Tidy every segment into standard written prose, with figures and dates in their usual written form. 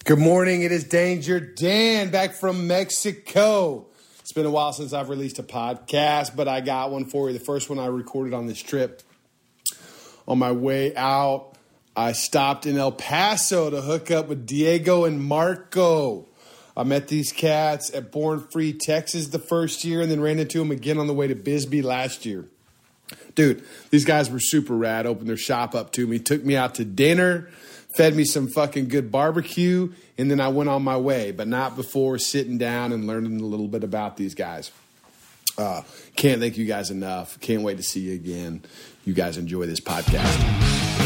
Good morning. It is Danger Dan back from Mexico. It's been a while since I've released a podcast, but I got one for you. The first one I recorded on this trip. On my way out, I stopped in El Paso to hook up with Diego and Marco. I met these cats at Born Free, Texas the first year, and then ran into them again on the way to Bisbee last year. Dude, these guys were super rad, opened their shop up to me, took me out to dinner, fed me some fucking good barbecue, and then I went on my way, but not before sitting down and learning a little bit about these guys. Can't thank you guys enough. Can't wait to see you again. You guys enjoy this podcast.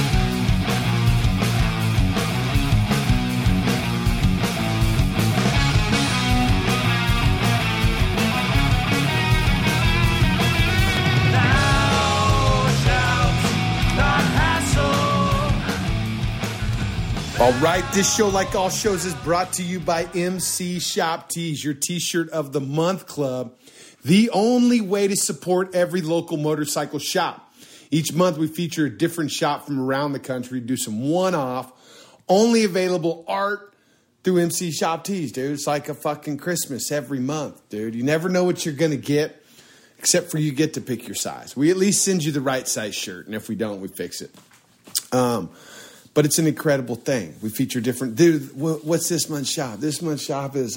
All right, this show, like all shows, is brought to you by MC Shop Tees, your T-shirt of the month club, the only way to support every local motorcycle shop. Each month we feature a different shop from around the country, do some one-off, only available art through MC Shop Tees, dude. It's like a fucking Christmas every month, dude. You never know what you're going to get, except for you get to pick your size. We at least send you the right size shirt, and if we don't, we fix it. But it's an incredible thing. We feature different... Dude, what's this month's shop? This month's shop is...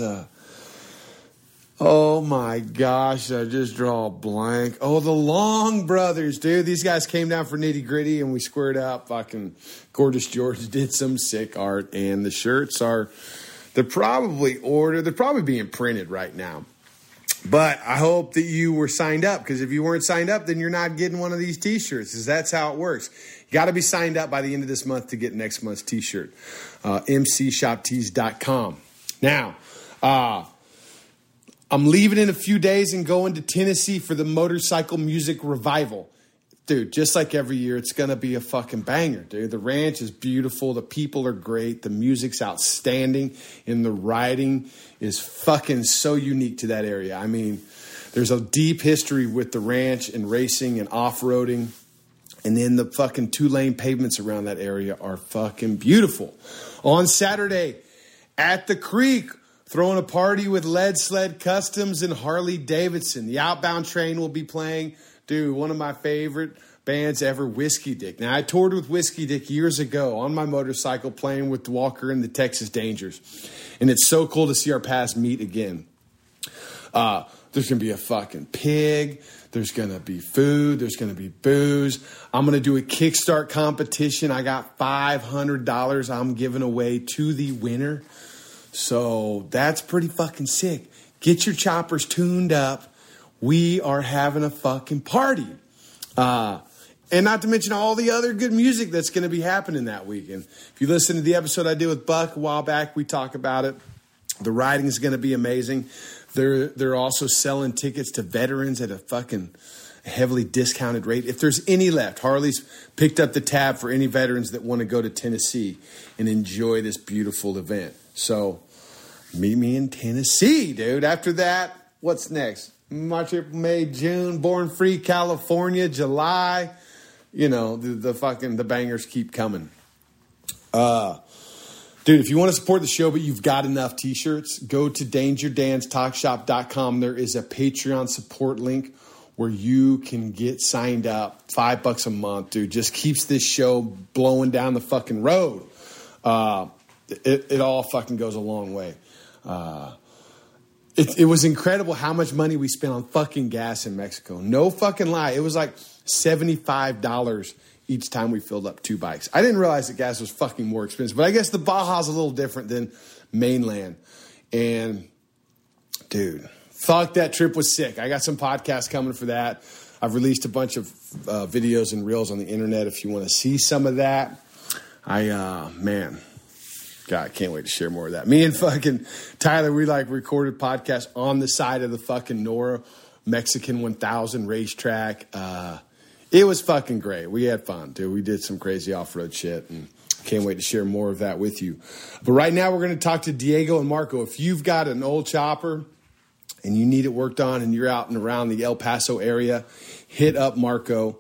oh, my gosh. I just draw a blank. Oh, the Long Brothers, dude. These guys came down for nitty gritty, and we squared out. Fucking Gorgeous George did some sick art. And the shirts are... They're probably ordered. They're probably being printed right now. But I hope that you were signed up, because if you weren't signed up, then you're not getting one of these T-shirts, because that's how it works. You got to be signed up by the end of this month to get next month's T-shirt. MCShopTees.com. Now, I'm leaving in a few days and going to Tennessee for the Motorcycle Music Revival. Dude, just like every year, it's going to be a fucking banger, dude. The ranch is beautiful. The people are great. The music's outstanding. And the riding is fucking so unique to that area. I mean, there's a deep history with the ranch and racing and off-roading. And then the fucking 2-lane pavements around that area are fucking beautiful. On Saturday, at the Creek, throwing a party with Lead Sled Customs and Harley Davidson. The Outbound Train will be playing. Dude, one of my favorite bands ever, Whiskey Dick. Now, I toured with Whiskey Dick years ago on my motorcycle playing with Walker and the Texas Dangers. And it's so cool to see our paths meet again. There's going to be a fucking pig. There's going to be food. There's going to be booze. I'm going to do a Kickstart competition. I got $500 I'm giving away to the winner. So that's pretty fucking sick. Get your choppers tuned up. We are having a fucking party. And not to mention all the other good music that's going to be happening that weekend. If you listen to the episode I did with Buck a while back, we talk about it. The riding is going to be amazing. They're also selling tickets to veterans at a fucking heavily discounted rate. If there's any left, Harley's picked up the tab for any veterans that want to go to Tennessee and enjoy this beautiful event. So meet me in Tennessee, dude. After that, what's next? March, April, May, June, Born Free, California, July. You know, the bangers keep coming. Dude, if you want to support the show, but you've got enough T-shirts, go to DangerDansTalkShop.com. There is a Patreon support link where you can get signed up. $5 a month, dude. Just keeps this show blowing down the fucking road. It all fucking goes a long way. It was incredible how much money we spent on fucking gas in Mexico. No fucking lie. It was like $75 each time we filled up 2 bikes. I didn't realize that gas was fucking more expensive, but I guess the Baja's a little different than mainland. And, dude, fuck, that trip was sick. I got some podcasts coming for that. I've released a bunch of videos and reels on the internet if you want to see some of that. Man, God, I can't wait to share more of that. Me and fucking Tyler, we recorded podcasts on the side of the fucking Nora Mexican 1000 racetrack. It was fucking great. We had fun, dude. We did some crazy off-road shit, and can't wait to share more of that with you. But right now, we're going to talk to Diego and Marco. If you've got an old chopper and you need it worked on and you're out and around the El Paso area, hit up Marco.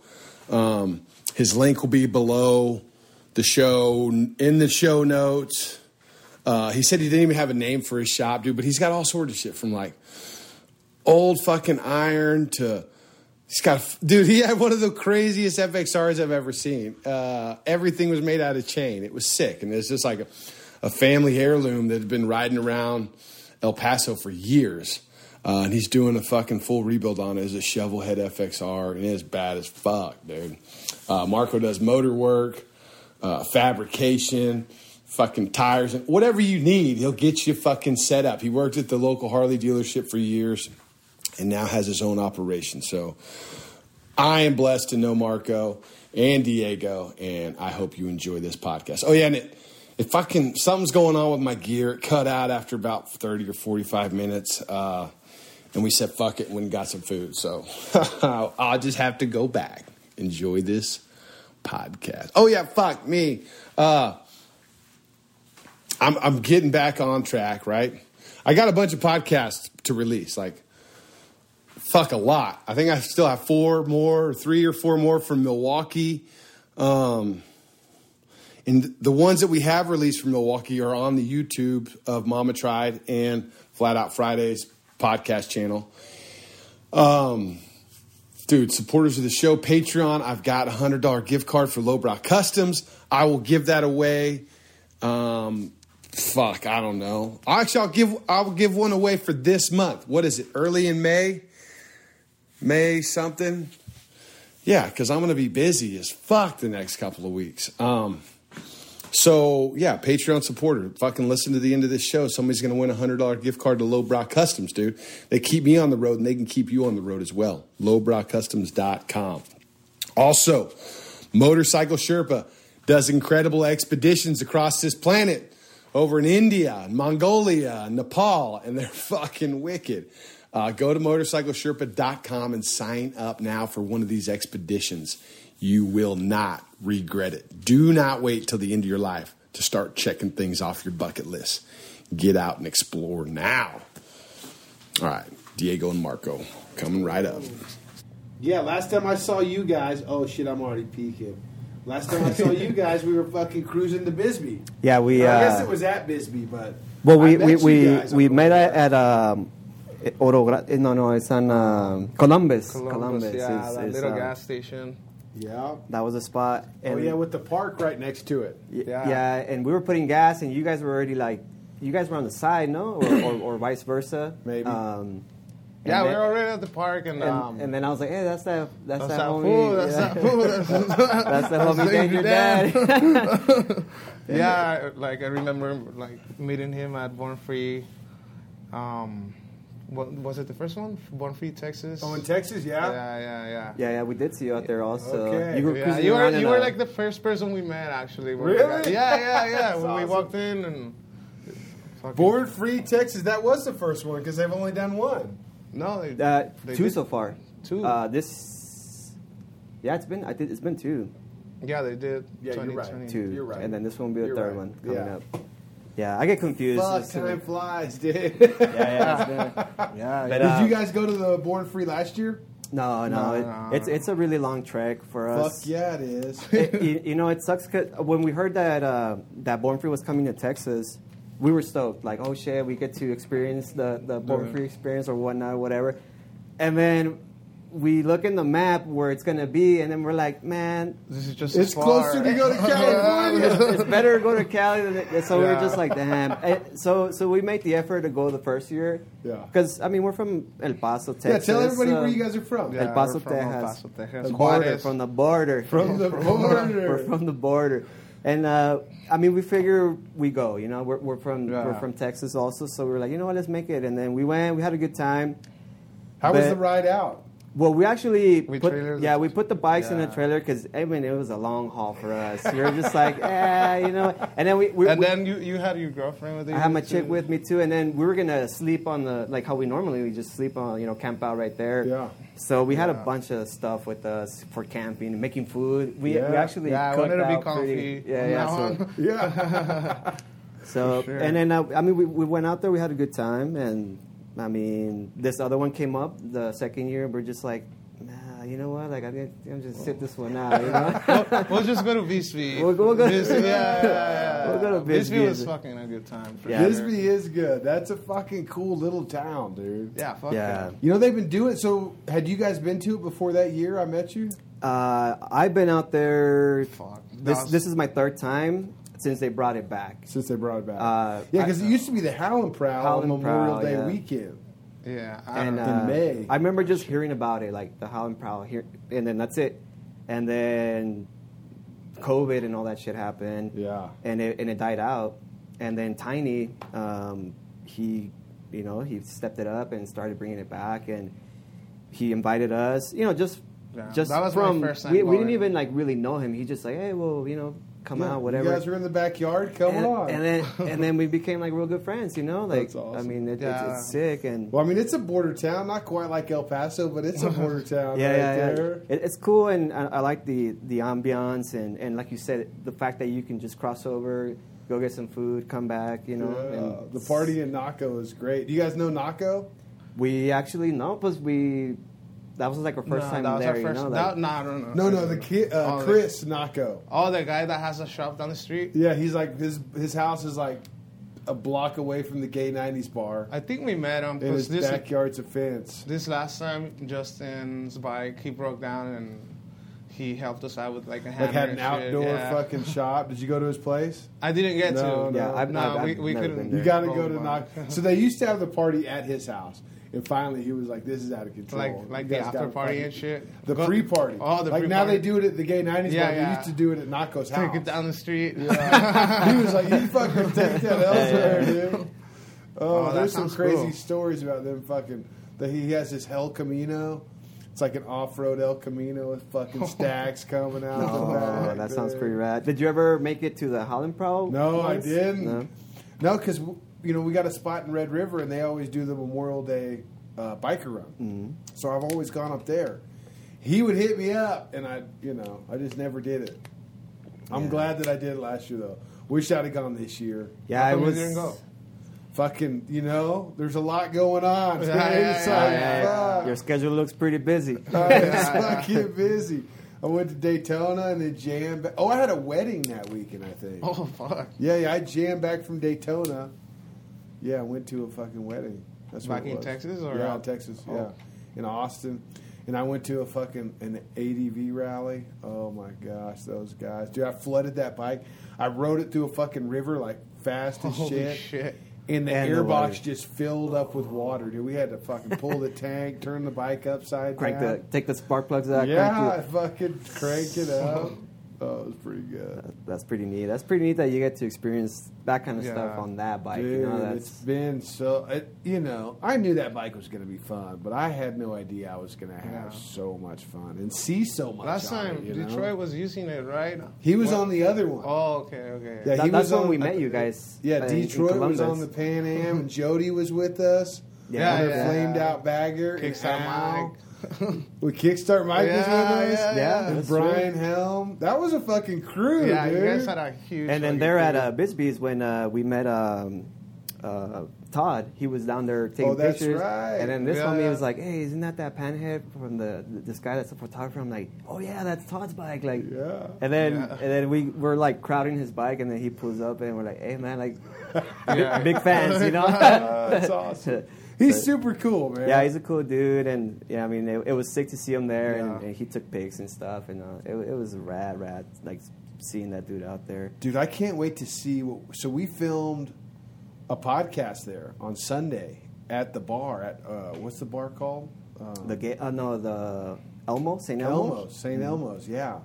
His link will be below the show, in the show notes. He said he didn't even have a name for his shop, dude, but he's got all sorts of shit from like old fucking iron to he had one of the craziest FXRs I've ever seen. Everything was made out of chain. It was sick. And it's just like a family heirloom that had been riding around El Paso for years. And he's doing a fucking full rebuild on it as a shovel head FXR, and it's bad as fuck, dude. Marco does motor work, fabrication, fucking tires, and whatever you need, he'll get you fucking set up. He worked at the local Harley dealership for years and now has his own operation. So I am blessed to know Marco and Diego, and I hope you enjoy this podcast. Oh, yeah, and it fucking, something's going on with my gear. It cut out after about 30 or 45 minutes, and we said, fuck it, and went and got some food. So I'll just have to go back. Enjoy this podcast. Oh, yeah, fuck me. I'm getting back on track, right? I got a bunch of podcasts to release, like, fuck a lot. I think I still have 3 or 4 more from Milwaukee. And the ones that we have released from Milwaukee are on the YouTube of Mama Tried and Flat Out Fridays podcast channel. Dude, supporters of the show, Patreon, I've got a $100 gift card for Lowbrow Customs. I will give that away. Fuck, I don't know. Actually, I'll give one away for this month. What is it? Early in May? May something? Yeah, because I'm going to be busy as fuck the next couple of weeks. So, yeah, Patreon supporter. Fucking listen to the end of this show. Somebody's going to win a $100 gift card to Lowbrow Customs, dude. They keep me on the road, and they can keep you on the road as well. Lowbrowcustoms.com. Also, Motorcycle Sherpa does incredible expeditions across this planet. Over in India, Mongolia, Nepal, and they're fucking wicked. Go to motorcyclesherpa.com and sign up now for one of these expeditions. You will not regret it. Do not wait till the end of your life to start checking things off your bucket list. Get out and explore now. All right, Diego and Marco coming right up. Yeah, last time I saw you guys, oh shit, I'm already peeking. Last time I saw you guys, we were fucking cruising to Bisbee. Yeah, I guess it was at Bisbee, but well, we met at Oro. No, it's on Columbus. Columbus, yeah, is that little gas station. Yeah, that was a spot. And with the park right next to it. Yeah, and we were putting gas, and you guys were already you guys were on the side, no, or vice versa, maybe. Yeah, we were already at the park, and then I was like, hey, that's that homie. Fool, that's that fool. That's the homie Danger Dad. Yeah, like I remember like meeting him at Born Free. What was it, the first one? Born Free, Texas. Oh, in Texas, yeah. Yeah, we did see you out there also. Okay. You were like the first person we met, actually. Really? Yeah. When awesome. we walked in and. Born Free, Texas. That was the first one because they've only done one. No, they 2 did. so far. 2. It's been 2. Yeah, they did. Yeah, 20, you're right. 20. 2, You're right. and then this one will be the third one coming Yeah. up. Yeah, I get confused. Fuck, time flies, dude. Yeah. But, Did you guys go to the Born Free last year? No. It's a really long trek for us. Fuck yeah, it is. It sucks because when we heard that that Born Free was coming to Texas, we were stoked. Like, oh shit, we get to experience the Born Free experience or whatnot, whatever. And then we look in the map where it's going to be, and then we're like, man, this is just it's closer to go to California. It's better to go to Cali than it. So we're just like, damn. So we made the effort to go the first year. Yeah. Because, I mean, we're from El Paso, Texas. Yeah, tell everybody where you guys are from. Yeah, El Paso, we're from Texas. El Paso, Texas. Border, from the border. We're from the border. And, I mean, we figure we go, we're from Texas also. So we were like, you know what, let's make it. And then we went, we had a good time. How was the ride out? Well, we actually we put the bikes in the Yeah. trailer because I mean it was a long haul for us. We were just like, and then then you had your girlfriend with you. I had my chick with me too, and then we were gonna sleep on the how we normally just sleep on camp out right there. Yeah. So we had a bunch of stuff with us for camping and making food. We actually I cooked wanted to be out comfy. So Sure. and then I mean we went out there. We had a good time and. I mean, this other one came up the second year. We're just like, nah, you know what? Like, I'm just sit this one out, you know? We'll just go to Bisbee. We'll go- Bisbee, yeah. We'll go to Bisbee. Bisbee was fucking a good time. For Yeah. sure. Bisbee is good. That's a fucking cool little town, dude. Yeah, fuck Yeah. You know, they've been doing it. So, had you guys been to it before that year I met you? I've been out there. Fuck. This is my third time since they brought it back. Since they brought it back. Yeah, because it used to be the Howlin' Prowl on Howlin' Memorial Prowl, Day yeah. weekend. Yeah, And In May. I remember just hearing about it, like the Howlin' Prowl here, and then that's it. And then COVID and all that shit happened. Yeah. And it died out. And then Tiny, he stepped it up and started bringing it back, and he invited us. Just Yeah, just that was my from first time we didn't going. even like really know him. He just like, hey, well, come out, whatever. You guys are in the backyard. Come on. And then we became like real good friends, Like, That's awesome. I mean, Yeah. it's sick. And well, I mean, it's a border town, not quite like El Paso, but it's a border town right there. It's cool, and I like the ambiance, and like you said, the fact that you can just cross over, go get some food, come back, Yeah. and The party in Naco is great. Do you guys know Naco? we actually know, because that was like our first time that was there, our first. No. No, the kid, Oh, Chris Naco. Oh, the guy that has a shop down the street. Yeah, he's like his house is like a block away from the Gay 90s bar. I think we met him And because his backyard's a fence. this last time, Justin's bike he broke down and he helped us out with like a hammer. Like had an and shit. outdoor Yeah. fucking shop. Did you go to his place? I didn't get No, to. Yeah, I've we never couldn't. been You there. got to Oh, go to my. Naco. So they used to have the party at his house. And finally, he was like, "This is out of control." Like You the guys after gotta party fucking- and shit. The Go- pre-party. Oh, the like pre-party. now they do it at the Gay 90s Yeah, bar. They yeah. used to do it at Naco's house. Take it down the street. he was like, "You fucking take that elsewhere, dude." Oh, that there's some sounds crazy cool. stories about them fucking. That he has this El Camino. It's like an off-road El Camino with fucking stacks coming out. the oh, back, that sounds dude. pretty rad. Did you ever make it to the Howlin' Prowl? No, once? I didn't. No? No, because we got a spot in Red River, and they always do the Memorial Day biker run. Mm-hmm. So I've always gone up there. He would hit me up, and I just never did it. I'm Yeah. glad that I did it last year, though. Wish I'd have gone this year. Yeah, How I come you was. didn't go? Fucking, there's a lot going on. Yeah, yeah, It's yeah, like, yeah, fuck. Your schedule looks pretty busy. It's fucking busy. I went to Daytona and then jammed back. Oh, I had a wedding that weekend, I think. Oh fuck! Yeah, I jammed back from Daytona. Yeah, I went to a fucking wedding. That's what Back it in was. Texas or yeah, out? in Texas. Oh. Yeah, in Austin, and I went to an ADV rally. Oh my gosh, those guys, dude! I flooded that bike. I rode it through a fucking river like fast as Holy shit! And the And the airbox water. just filled up with water, dude. We had to fucking pull the tank, turn the bike upside down. Take the spark plugs out. Yeah, crank I it. fucking crank it up. Oh, it was pretty good. That's pretty neat. That's pretty neat that you get to experience that kind of Yeah. stuff on that bike. Dude, That's it's been so. I knew that bike was going to be fun, but I had no idea I was going to have Yeah. so much fun and see so much. Last on time it, you know? Detroit was using it, right? he was What? on the other one. Oh, okay. Yeah, he that's was when on- we met you guys. Yeah, in Detroit was Columbus. on the Pan Am, and Jody was with us. Yeah, Her yeah. flamed out bagger. and Kickstart Al. Mike. With Kickstart Mike was with us. Yeah, And that's Brian Helm. That was a fucking crew, Yeah, dude. you guys had a huge. And then fucking there at crew. Bisbee's when we met Todd, he was down there taking Oh, that's pictures. right. And then this Yeah, homie yeah. was like, "Hey, isn't that panhead from this guy that's a photographer?" I'm like, "Oh yeah, that's Todd's bike." Like, Yeah. And then Yeah. and then we were like crowding his bike, and then he pulls up, and we're like, "Hey man, like, Yeah. big fans, you know?" That's awesome. He's super cool, man. Yeah, he's a cool dude, and yeah, I mean, it was sick to see him there, Yeah. and he took pics and stuff, and it was rad, like seeing that dude out there. Dude, I can't wait to see. So we filmed a podcast there on Sunday at the bar at what's the bar called? The Elmo, St. Elmo's. Elmo's, St. Elmo's. Yeah,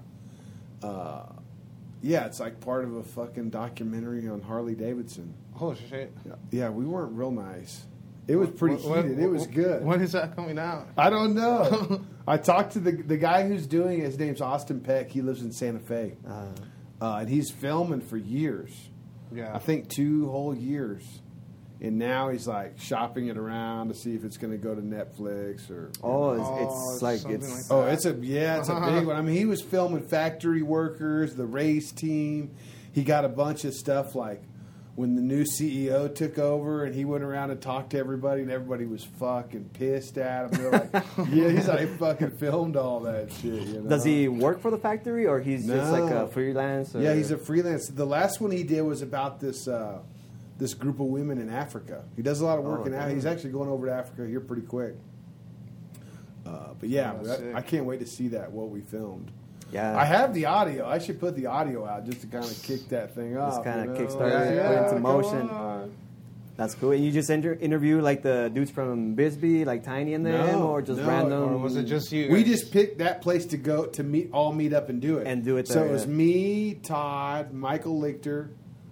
yeah. It's like part of a fucking documentary on Harley Davidson. Oh shit! Yeah, we weren't real nice. It was pretty heated. It was good. When is that coming out? I don't know. I talked to the guy who's doing it. His name's Austin Peck. He lives in Santa Fe. And he's filming for years. Yeah. I think 2 whole years. And now he's like shopping it around to see if it's going to go to Netflix or. It's like something it's like Oh, it's a big one. I mean, he was filming factory workers, the race team. He got a bunch of stuff like when the new CEO took over and he went around and talked to everybody and everybody was fucking pissed at him. They're like, yeah, he's like fucking filmed all that shit. You know? Does he work for the factory or he's just like a freelance? Or? Yeah, he's a freelance. The last one he did was about this this group of women in Africa. He does a lot of work in Africa. He's actually going over to Africa here pretty quick. But yeah, I can't wait to see that, what we filmed. Yeah, I have the audio. I should put the audio out just to kind of kick that thing off. Just kind of kickstart it, put it into motion. That's cool. And you just interview like the dudes from Bisbee, like Tiny and them, or just random? Or was it just you? We just picked that place to go to meet up and do it. And do it there, So it was me, Todd, Michael Lichter,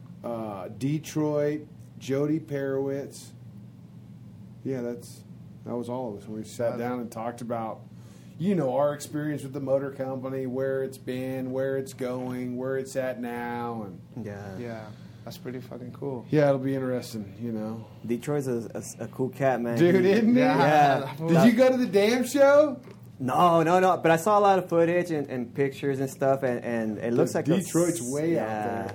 Detroit, Jody Perowitz. Yeah, that was all of us. We sat down and talked about, our experience with the motor company, where it's been, where it's going, where it's at now, and yeah, that's pretty fucking cool. Yeah, it'll be interesting. Detroit's a cool cat, man. Dude, isn't he? Yeah. Did you go to the damn show? No. But I saw a lot of footage and pictures and stuff, and it looks like Detroit's way out there.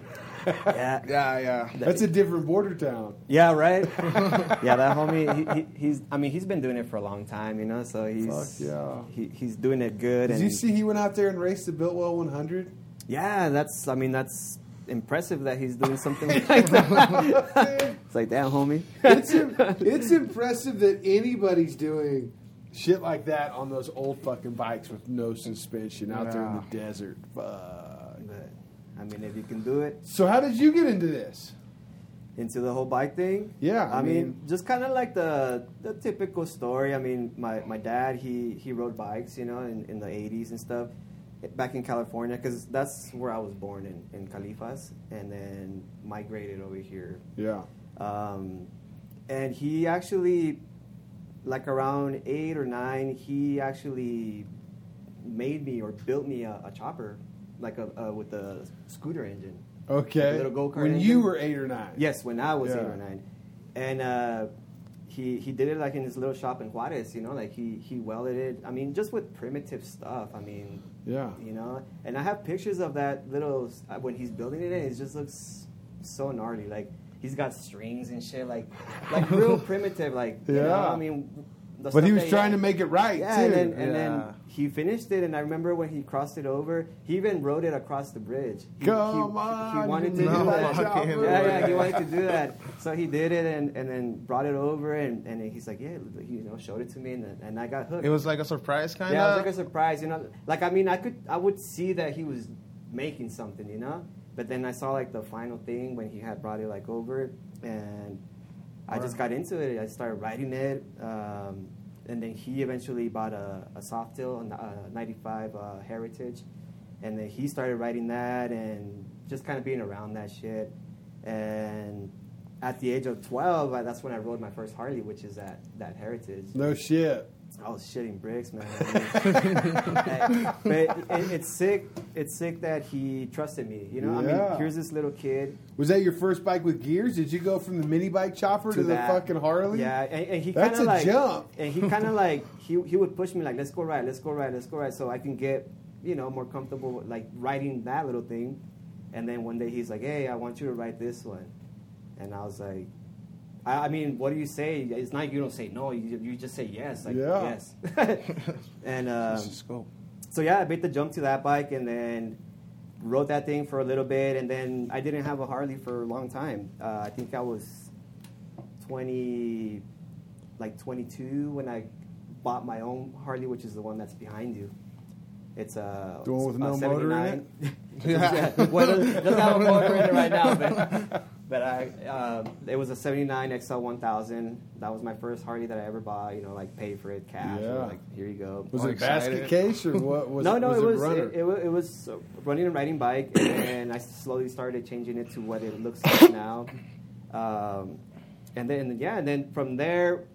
Yeah. That's a different border town. Yeah, right. Yeah, that homie. He's been doing it for a long time, So he's doing it good. Did you see he went out there and raced the Biltwell 100? Yeah, that's impressive that he's doing something like that. It's like, damn, homie. It's impressive that anybody's doing shit like that on those old fucking bikes with no suspension out there in the desert. Fuck. If you can do it. So how did you get into this? Into the whole bike thing? Yeah. I mean, just kind of like the typical story. I mean, my dad, he rode bikes, in the 80s and stuff, back in California, because that's where I was born, in Califas, and then migrated over here. Yeah. And he actually, like around 8 or 9, he actually made me or built me a chopper, like with a scooter engine. Okay. Like a little go-kart when engine. you were 8 or 9. Yes, when I was 8 or 9. And he did it like in his little shop in Juarez, like he welded it. I mean, just with primitive stuff. I mean, yeah. And I have pictures of that little, when he's building it, and it just looks so gnarly. Like, he's got strings and shit, like real primitive, like, I mean. But he was trying to make it right, too. And then he finished it, and I remember when he crossed it over, he even rode it across the bridge. He wanted to do that. Yeah, he wanted to do that. So he did it, and then brought it over, and he's like, showed it to me, and I got hooked. It was like a surprise, kind of? Yeah, it was like a surprise, Like, I mean, I would see that he was making something, But then I saw, like, the final thing when he had brought it, like, over, and I just got into it. I started riding it, and then he eventually bought a Softail, a 95 Heritage, and then he started riding that and just kind of being around that shit. And at the age of 12, that's when I rode my first Harley, which is that Heritage. No shit. I was shitting bricks, man. But it's sick. It's sick that he trusted me. I mean, here's this little kid. Was that your first bike with gears? Did you go from the mini bike chopper to the fucking Harley? Yeah, and he that's kind of like jump. And he kind of like he would push me like, let's go ride, so I can get more comfortable like riding that little thing. And then one day he's like, hey, I want you to ride this one, and I was like. I mean, what do you say? It's not you don't say no. You just say yes. Like, yes. And so, yeah, I made the jump to that bike and then rode that thing for a little bit. And then I didn't have a Harley for a long time. I think I was 22 when I bought my own Harley, which is the one that's behind you. It's the one with no motor in it? Yeah. Well, it doesn't have a motor in it right now, but it was a 79 XL 1000. That was my first Harley that I ever bought. Like paid for it cash. Yeah. Like here you go. Was it basket case or what? Was no, it was runner? It was running and riding bike, and I slowly started changing it to what it looks like now. And then from there,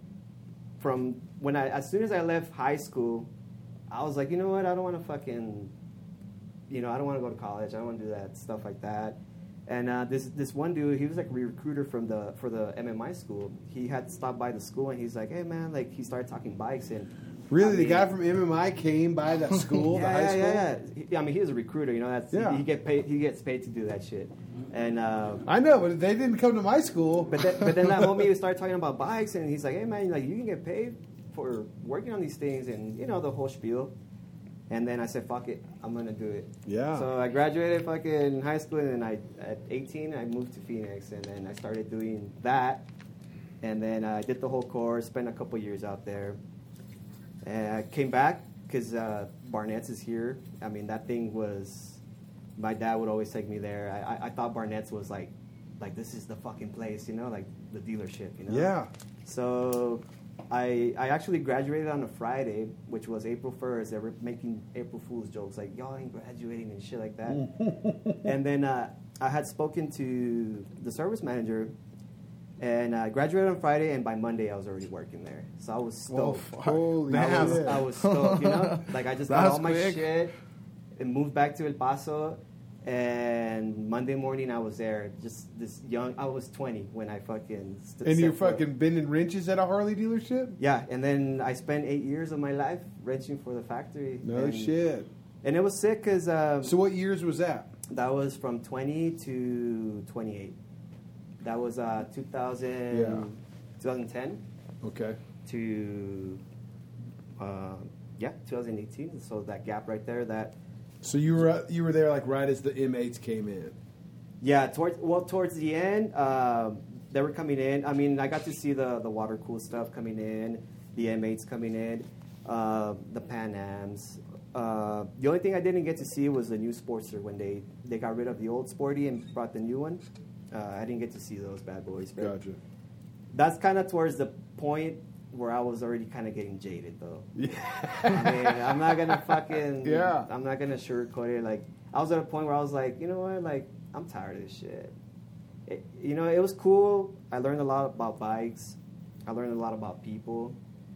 as soon as I left high school, I was like, you know what? I don't want to fucking, I don't want to go to college. I don't want to do that stuff like that. And this one dude, he was like a recruiter for the MMI school. He had stopped by the school and he's like, hey man, like he started talking bikes and Really, I the mean- guy from MMI came by that school, the high school. Yeah. I mean, he was a recruiter. You know, that's Yeah. he gets paid to do that shit. And I know, but they didn't come to my school. but then that homie started talking about bikes, and he's like, "Hey man, like you can get paid for working on these things," and you know the whole spiel. And then I said, "Fuck it, I'm gonna do it." Yeah. So I graduated fucking high school, and then at 18 I moved to Phoenix, and then I started doing that. And then I did the whole course, spent a couple years out there. And I came back because Barnett's is here. I mean, that thing was, my dad would always take me there. I thought Barnett's was like this is the fucking place, you know, like the dealership, you know? Yeah. So I actually graduated on a Friday, which was April 1st. They were making April Fool's jokes like, y'all ain't graduating and shit like that. And then I had spoken to the service manager, and I graduated on Friday, and by Monday I was already working there. So I was stoked. Holy shit. I was stoked, you know? Like I just got That's all my quick. shit and moved back to El Paso. And Monday morning I was there, just this young. I was 20 when I fucking. And you're set foot. fucking bending wrenches at a Harley dealership? Yeah, and then I spent 8 years of my life wrenching for the factory. No and, shit. And it was sick because So what years was that? that was from 20 to 28. That was 2000, 2010 Okay. to 2018. So that gap right there, that. So you were there like right as the M8s came in. Yeah, towards the end, they were coming in. I mean, I got to see the water cool stuff coming in, the M8s coming in, the Pan Ams. The only thing I didn't get to see was the new Sportster when they got rid of the old Sporty and brought the new one. I didn't get to see those bad boys. But Gotcha. that's kind of towards the point where I was already kind of getting jaded, though. I mean, I'm not gonna fucking. Yeah. I'm not gonna sugarcoat it. Like, I was at a point where I was like, you know what? Like, I'm tired of this shit. It was cool. I learned a lot about bikes. I learned a lot about people,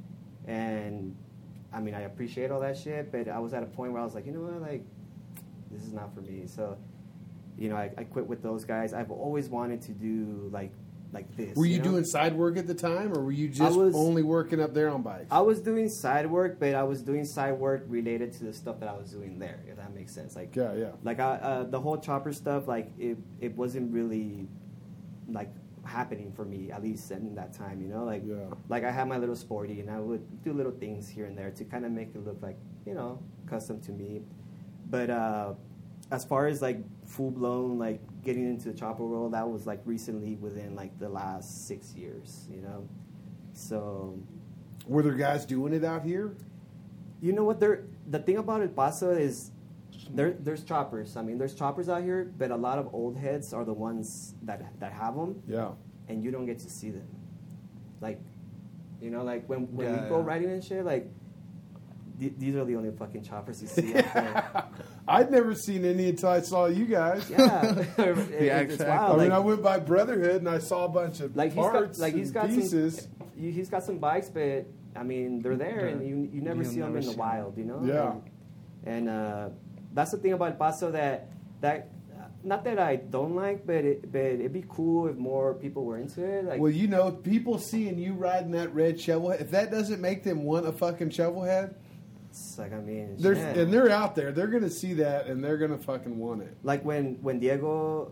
and I mean, I appreciate all that shit. But I was at a point where I was like, you know what? Like, this is not for me. So, you know, I quit with those guys. I've always wanted to do like this. Were you know? doing side work at the time, or were you just was- only working up there on bikes? I was doing side work, but I was doing side work related to the stuff that I was doing there, if that makes sense. Like, Yeah, yeah. Like the whole chopper stuff, like it wasn't really like happening for me, at least in that time, you know. Like, Yeah. like I had my little Sporty, and I would do little things here and there to kind of make it look like, you know, custom to me. But as far as like full blown like getting into the chopper world, that was like recently within like the last 6 years, you know. So. Were there guys doing it out here? You know what? The thing about El Paso is there's choppers. I mean, there's choppers out here, but a lot of old heads are the ones that have them, Yeah. and you don't get to see them. Like, you know, like when Yeah, we go yeah. riding and shit, like these are the only fucking choppers you see out there. I'd never seen any until I saw you guys. Yeah, it's exactly. wild. I mean, like, I went by Brotherhood and I saw a bunch of like parts he's got and pieces. some he's got some bikes, but I mean they're there, and you never You'll see them never in the see 'em. wild, you know. Yeah. And that's the thing about El Paso that not that I don't like, but it'd be cool if more people were into it. Like, Well, you know, people seeing you riding that red shovelhead, if that doesn't make them want a fucking shovelhead, it's like, I mean, they're, shit. and they're out there, they're going to see that and they're going to fucking want it. Like when Diego,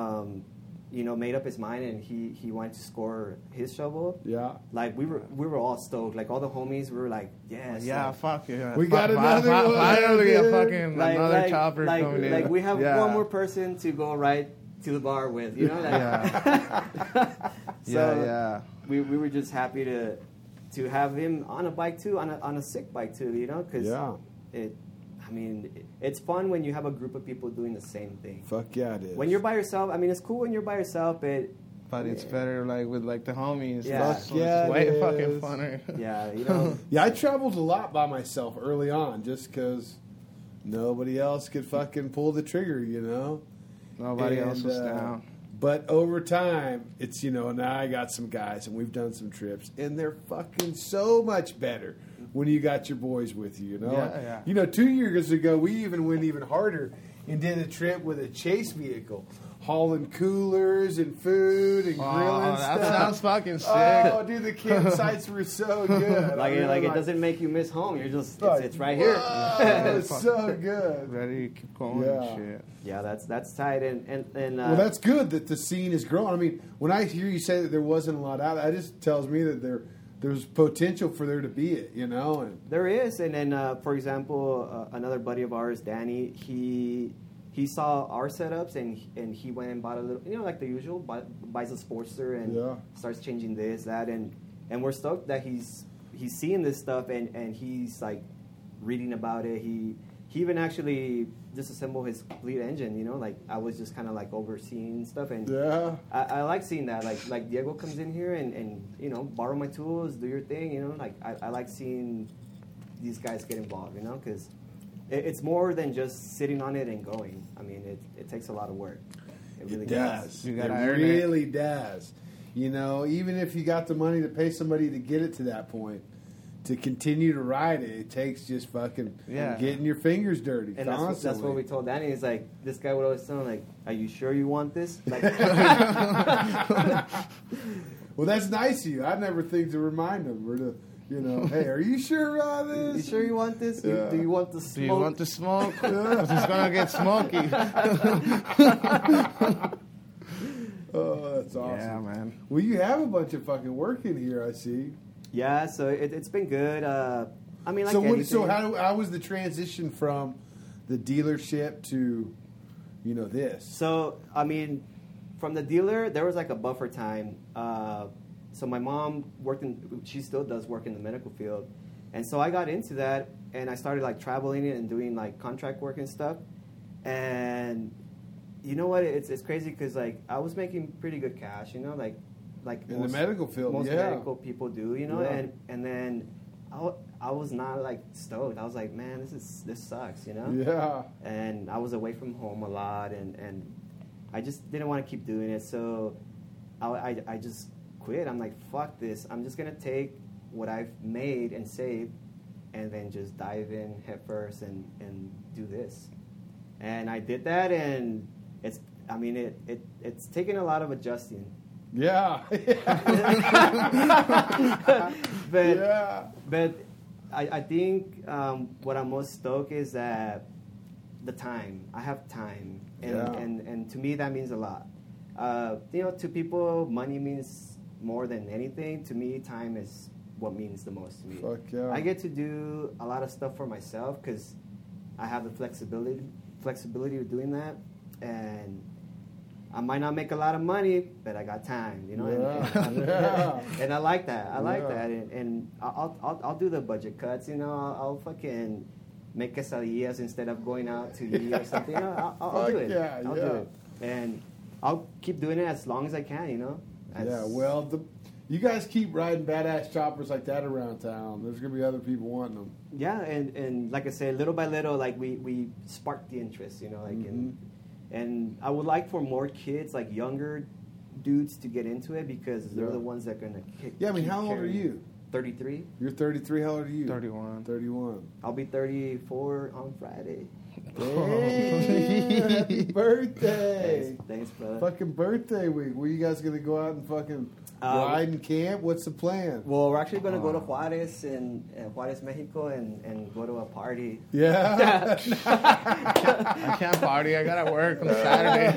made up his mind and he wanted to score his shovel. Yeah. Like we were all stoked. Like all the homies, we were like, yes, Yeah, like, fuck yeah. We got another one, Finally, a dude. fucking another chopper coming in. Like we have Yeah. one more person to go right to the bar with, you know. Like, Yeah. So yeah. we were just happy to have him on a bike too, on a sick bike too, you know, because Yeah. it's fun when you have a group of people doing the same thing. Fuck yeah, it is. When you're by yourself, I mean, it's cool when you're by yourself, but It's better like with like the homies. Yeah. It's Fuck yeah, way it fucking is. funner. yeah, you know, Yeah, I traveled a lot by myself early on just because nobody else could fucking pull the trigger, you know? Nobody else And, was down. But over time, it's, now I got some guys and we've done some trips and they're fucking so much better when you got your boys with you, you know? Yeah, yeah. 2 years ago, we even went even harder and did a trip with a chase vehicle, hauling coolers and food and grilling that sounds fucking sick. Oh, dude, the campsites were so good. Like, I mean, it doesn't make you miss home. You're just like, it's right here. It was so good. Ready to keep going Yeah. and shit. Yeah, that's tight. And Well, that's good that the scene is growing. I mean, when I hear you say that there wasn't a lot out, that just tells me that there's potential for there to be it, you know. And there is. And then, for example, another buddy of ours, Danny, he saw our setups and he went and bought a little, you know, like the usual, buys a Sportster and starts changing this, that, and we're stoked that he's seeing this stuff and he's like reading about it. He even actually disassembled his complete engine, you know, like I was just kind of like overseeing stuff, and I like seeing that, like Diego comes in here and you know, borrow my tools, do your thing, you know, like I like seeing these guys get involved, you know, because it's more than just sitting on it and going. I mean, it takes a lot of work. It really does. You gotta It earn really does. You know, even if you got the money to pay somebody to get it to that point, to continue to ride it, it takes just fucking getting your fingers dirty. And that's what we told Danny. He's like, this guy would always tell him, like, are you sure you want this? Like, well, that's nice of you. I never think to remind him or to, you know, hey, are you sure about this? You sure you want this? Yeah. Do you want the smoke? Do you want the smoke? 'Cause it's gonna get smoky. Oh, that's awesome. Yeah, man. Well, you have a bunch of fucking work in here, I see. Yeah, so it's been good. I mean, like So anything. how was the transition from the dealership to, you know, this? So, I mean, from the dealer, there was like a buffer time. So my mom she still does work in the medical field. And so I got into that and I started like traveling and doing like contract work and stuff. And you know what? It's crazy because like I was making pretty good cash, you know, like In the medical field, most yeah. medical people do, you know, Yeah. and then I was not like stoked. I was like, man, this sucks, you know. Yeah. And I was away from home a lot, and I just didn't want to keep doing it. So I just quit. I'm like, fuck this. I'm just gonna take what I've made and saved, and then just dive in head first and do this. And I did that, and it's taken a lot of adjusting. Yeah. But I think what I'm most stoked is that the time. I have time, and to me that means a lot. You know, to people, money means more than anything. To me, time is what means the most to me. Fuck yeah. I get to do a lot of stuff for myself because I have the flexibility of doing that, and I might not make a lot of money, but I got time, you know. And I like that. I like that, and I'll do the budget cuts, you know. I'll fucking make quesadillas instead of going out to eat or something. You know, I'll do it. I'll do it, and I'll keep doing it as long as I can, you know. Well, you guys keep riding badass choppers like that around town. There's gonna be other people wanting them. Yeah, and like I said, little by little, like we sparked the interest, you know, like and I would like for more kids, like younger dudes, to get into it because they're the ones that are gonna kick. Yeah, I mean, how old are you? 33. You're 33. How old are you? 31. 31. I'll be 34 on Friday. Hey, happy birthday! Thanks, brother. Fucking birthday week. Were you guys gonna go out and fucking ride and camp? What's the plan? Well, we're actually going to go to Juarez in Juarez, Mexico, and go to a party. Yeah. I can't party. I gotta work on Saturday.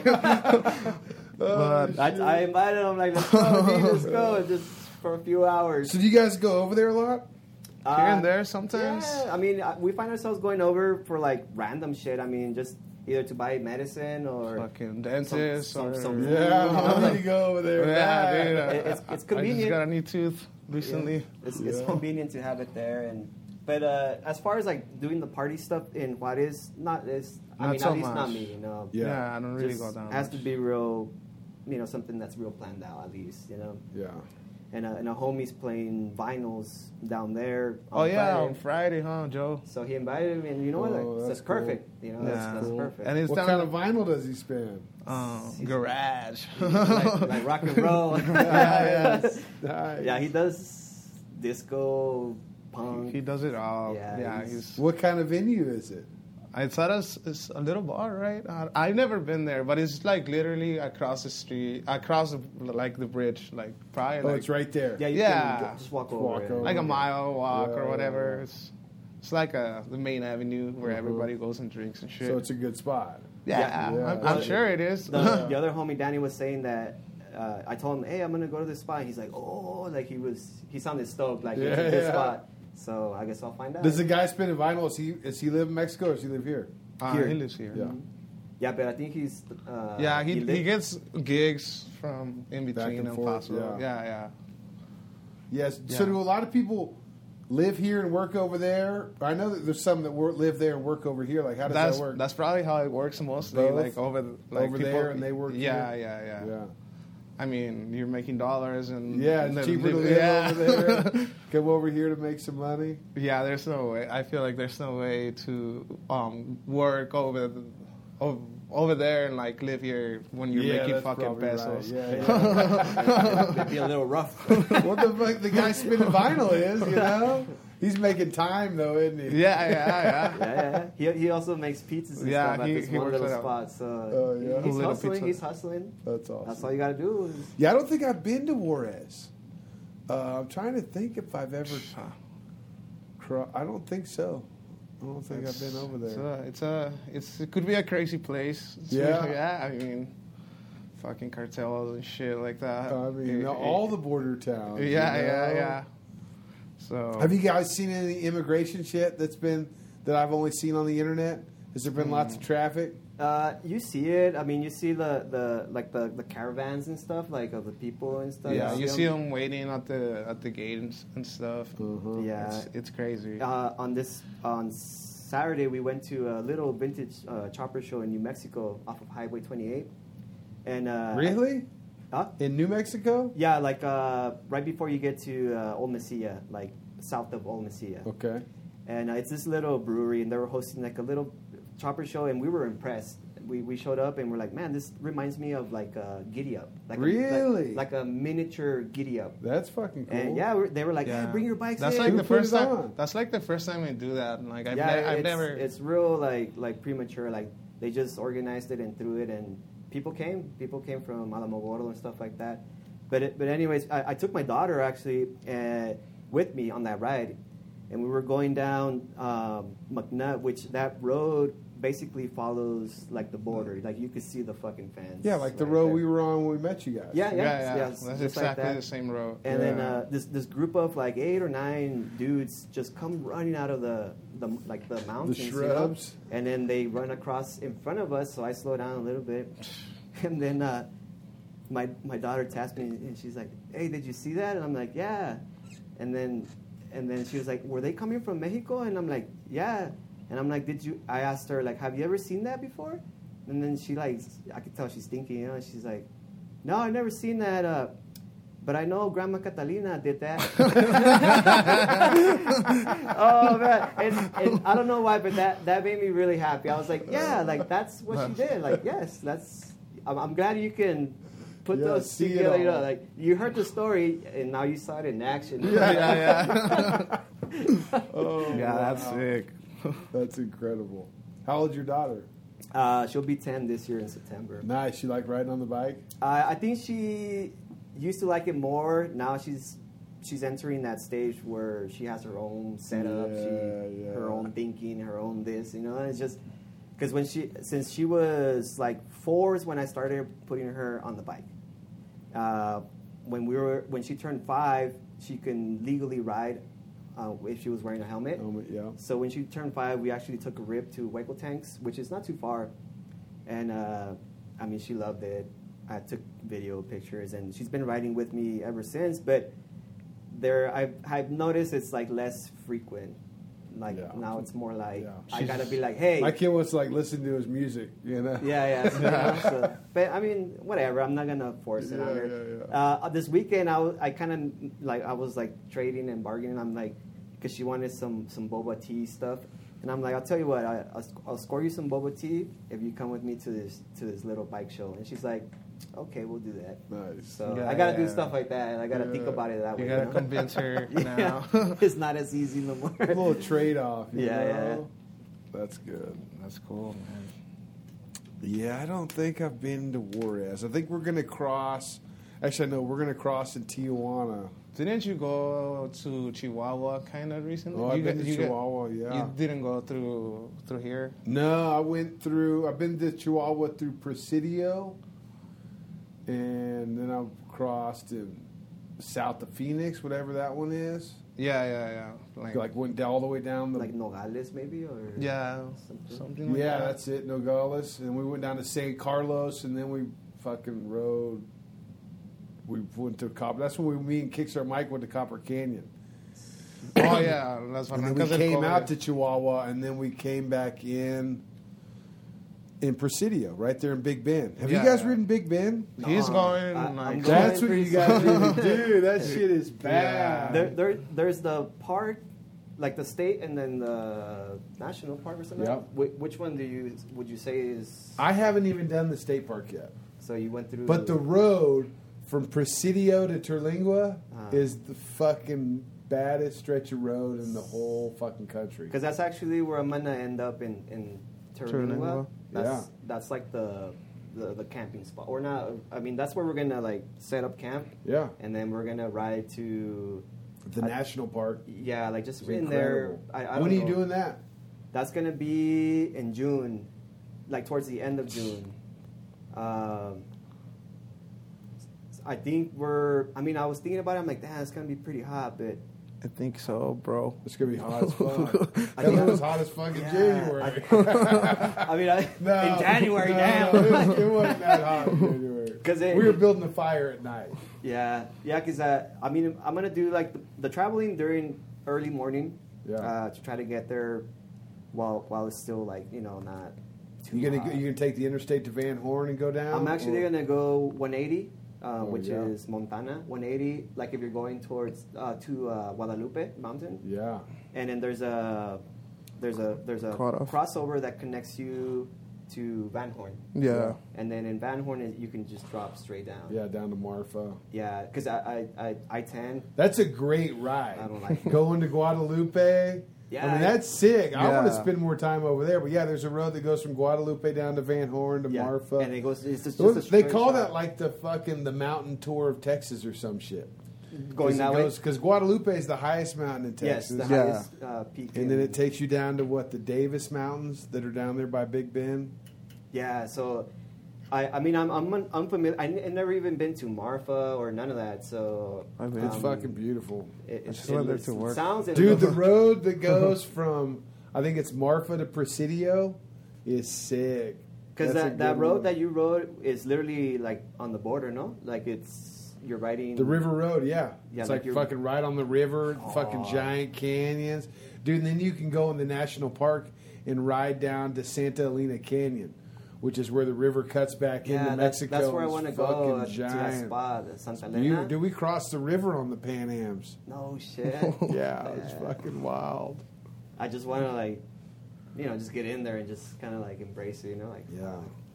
But I invited him, like, let's go, dude, let's go, just for a few hours. So do you guys go over there a lot? here and there sometimes. Yeah, I mean, we find ourselves going over for like random shit. I mean, just either to buy medicine or Fucking dentist some or food. Yeah, I need to go over there. Yeah, dude. It's I just convenient. got a new tooth recently. It's convenient to have it there, but as far as like doing the party stuff in Juarez, Not at so least much. not me, you know. Yeah, I don't really Just go down. has to much. be real, you know, something that's real planned out at least, you know. Yeah. And a homie's playing vinyls down there. Oh on yeah, Friday. on Friday, huh, Joe? So he invited me, and you know what? Oh, That's that's cool. perfect. You know, Yeah. that's Cool. perfect. And it's What down kind of vinyl does he spin? garage. like rock and roll. Nice. Yeah, he does disco, punk. He does it all. Yeah, Yeah, he's- he's. What kind of venue is it? I thought it's a little bar, right? I've never been there, but it's like literally across the street, across like the bridge, like probably. Oh, like, it's right there. Yeah, you Yeah. can just walk over. Walk it. over. like a mile walk Yeah, or whatever. yeah. It's like the main avenue where everybody goes and drinks and shit. So it's a good spot. yeah, Yeah. I'm sure it is. The other homie Danny was saying that I told him, "Hey, I'm gonna go to this spot." He's like, "Oh," like he sounded stoked, like it's a good Yeah. spot. So I guess I'll find out. Does the guy spin in vinyl? Does he live in Mexico or does he live here? Here. He lives here. Yeah. Yeah, but I think he's. Yeah, he lived- gets gigs from in Back between and and forth, possible. yeah. Yeah. Yes. So Yeah. do a lot of people live here and work over there? I know that there's some that live there and work over here. Like, how does That's that work? that's probably how it works mostly. Both? Like over Over there and they work Yeah, here? yeah. I mean, you're making dollars and Yeah, and it's then cheaper to live yeah. over there. Come over here to make some money. Yeah, there's no way. I feel like there's no way to work over there and like live here when you're making that's fucking probably right. pesos. Yeah. It'd be a little rough. What the fuck the guy spinning vinyl is, you know? He's making time though, isn't he? Yeah. He also makes pizzas and Yeah, stuff at this he one works little it out. spot. So Oh, yeah. he's Little hustling. pizza. He's hustling. That's awesome. That's all you got to do. Yeah, I don't think I've been to Juarez. I'm trying to think if I've ever. I don't think so. I don't think I've been over there. It could be a crazy place. Yeah. I mean, fucking cartels and shit like that. I mean, all the border towns. Yeah. So Have you guys seen any immigration shit that I've only seen on the internet? Has there been lots of traffic? You see it. I mean, you see the caravans and stuff, like of the people and stuff. Yeah, you see them waiting at the gate and stuff. Yeah, It's crazy. on Saturday we went to a little vintage chopper show in New Mexico off of Highway 28. And Really? Huh? In New Mexico? Yeah, like right before you get to Old Mesilla, like south of Old Mesilla. Okay. And it's this little brewery, and they were hosting like a little chopper show, and we were impressed. We showed up, and we're like, man, this reminds me of like Giddy Up. Like Really? like a miniature Giddy Up. That's fucking cool. And yeah, they were like, hey, bring your bikes That's in. like Who the put first it time. on? That's like the first time I do that. Like I've it's, never. It's real like premature. Like they just organized it and threw it, and people came. People came from Alamogordo and stuff like that. But anyways, I took my daughter actually with me on that ride, and we were going down McNutt, which that road basically follows like the border. Like you could see the fucking fence. Yeah, like the right road there. we were on when we met you guys. Yeah. That's just exactly like that. the same road. And Yeah. then this group of like 8 or 9 dudes just come running out of the mountains, you know? shrubs. And then they run across in front of us. So I slow down a little bit, and then my daughter taps me and she's like, "Hey, did you see that?" And I'm like, "Yeah." And then she was like, "Were they coming from Mexico?" And I'm like, "Yeah." And I'm like, "Did you?" I asked her like, "Have you ever seen that before?" And then she like, I could tell she's thinking, you know. And she's like, "No, I've never seen that. But I know Grandma Catalina did that." Oh man! And I don't know why, but that made me really happy. I was like, "Yeah, like that's what she did. Like, yes, that's. I'm glad you can put Yeah, those see it together. You know, all. like you heard the story and now you saw it in action." Yeah. Oh, Yeah, that's wow. sick. That's incredible. How old's your daughter? She'll be 10 this year in September. Nice. She like riding on the bike? I think she used to like it more. Now she's entering that stage where she has her own setup, Yeah. her own thinking, her own this. You know, it's just because since she was like 4 is when I started putting her on the bike. When she turned 5, she can legally ride if she was wearing a helmet. Yeah. So when she turned 5, we actually took a rip to Hueco Tanks, which is not too far. And, I mean, she loved it. I took video pictures, and she's been riding with me ever since. But I've noticed it's, like, less frequent. Like, now it's more like, I got to be like, hey. My kid wants to, like, listen to his music, you know? Yeah. So, but, I mean, whatever. I'm not going to force it on her. Yeah. This weekend, I was, like, trading and bargaining. I'm like, because she wanted some boba tea stuff, and I'm like, I'll tell you what, I'll score you some boba tea if you come with me to this little bike show. And she's like, okay, we'll do that. Nice. So Yeah, I gotta do yeah. stuff like that, and I gotta think about it that You way. gotta know? convince her now. It's not as easy no more. A little trade-off, you Yeah. know? That's good. That's cool, man. Yeah, I don't think I've been to Juarez. I think we're going to cross. Actually, no, we're going to cross in Tijuana. Didn't you go to Chihuahua kind of recently? Oh, I've been to Chihuahua, yeah. You didn't go through here? No, I've been to Chihuahua through Presidio, and then I've crossed to south of Phoenix, whatever that one is. Yeah. Like went all the way down the... Like Nogales, maybe, or yeah, something like Yeah, that. that's it, Nogales. And we went down to San Carlos, and then we fucking rode. We went to Copper. That's when me and Kickstar Mike went to Copper Canyon. Oh yeah, Las And then Barrancas we del came Cobre. out to Chihuahua, and then we came back in Presidio, right there in Big Bend. Have you Yeah, guys yeah. ridden Big Bend? He's going I'm like going That's what pretty you guys soon. really do. That shit is bad. there's the park, like the state, and then the national park or something. Yep. Which one would you say is? I haven't even done the state park yet. So you went through. But the road from Presidio to Terlingua Ah. is the fucking baddest stretch of road in the whole fucking country. Because that's actually where I'm gonna end up in Terlingua. Terlingua. Yeah. That's like the camping spot, or not? I mean, that's where we're gonna like set up camp, Yeah. and then we're gonna ride to. The national park. Yeah, like just It's in there. incredible. I When are don't you know. doing that? That's gonna be in June, like towards the end of June. I think I was thinking about it. I'm like, damn, it's gonna be pretty hot, but I think so, bro. It's gonna be hot as fuck. I Hell, think it was hot as fuck in Yeah, January. I mean, in January, damn. No, it wasn't that hot in January. 'Cause we were building a fire at night. yeah, because I mean, I'm gonna do like the traveling during early morning, Yeah. to try to get there while it's still like not too You hot. gonna take the interstate to Van Horn and go down? I'm actually or- gonna go 180, which yeah. is Montana 180. Like if you're going towards to Guadalupe Mountain, Yeah. and then there's a Cutoff. crossover that connects you to Van Horn, Yeah. and then in Van Horn you can just drop straight down. Yeah, down to Marfa. Yeah, because I-10. That's a great ride. I don't like it. Going to Guadalupe. Yeah. I mean, that's sick. I want to Yeah. spend more time over there. But yeah, there's a road that goes from Guadalupe down to Van Horn to Yeah, Marfa. and it goes. It's just Well, a they straight call shot. that like the mountain tour of Texas or some shit. going that way. Because Guadalupe is the highest mountain in Yes, Texas. the Yeah. highest peak. And then it takes you down to the Davis Mountains that are down there by Big Bend. Yeah, so I mean I'm unfamiliar. I've never even been to Marfa or none of that. So I've been. It's fucking beautiful. It just went there to work. Sounds Dude, the road that goes from, I think it's Marfa to Presidio is sick. because That's a that good road one. that you rode is literally like on the border, no? Like you're riding The River Road, yeah. Yeah, It's like like you're- fucking right on the river, fucking giant canyons. Dude, and then you can go in the national park and ride down to Santa Elena Canyon, which is where the river cuts back Yeah, into Mexico. that's where I It's want to go fucking to that giant. spot, Santa Elena. Dude, we crossed the river on the Pan Ams. No shit. Yeah, it was fucking wild. I just want to like, just get in there and just kind of like embrace it, like Yeah.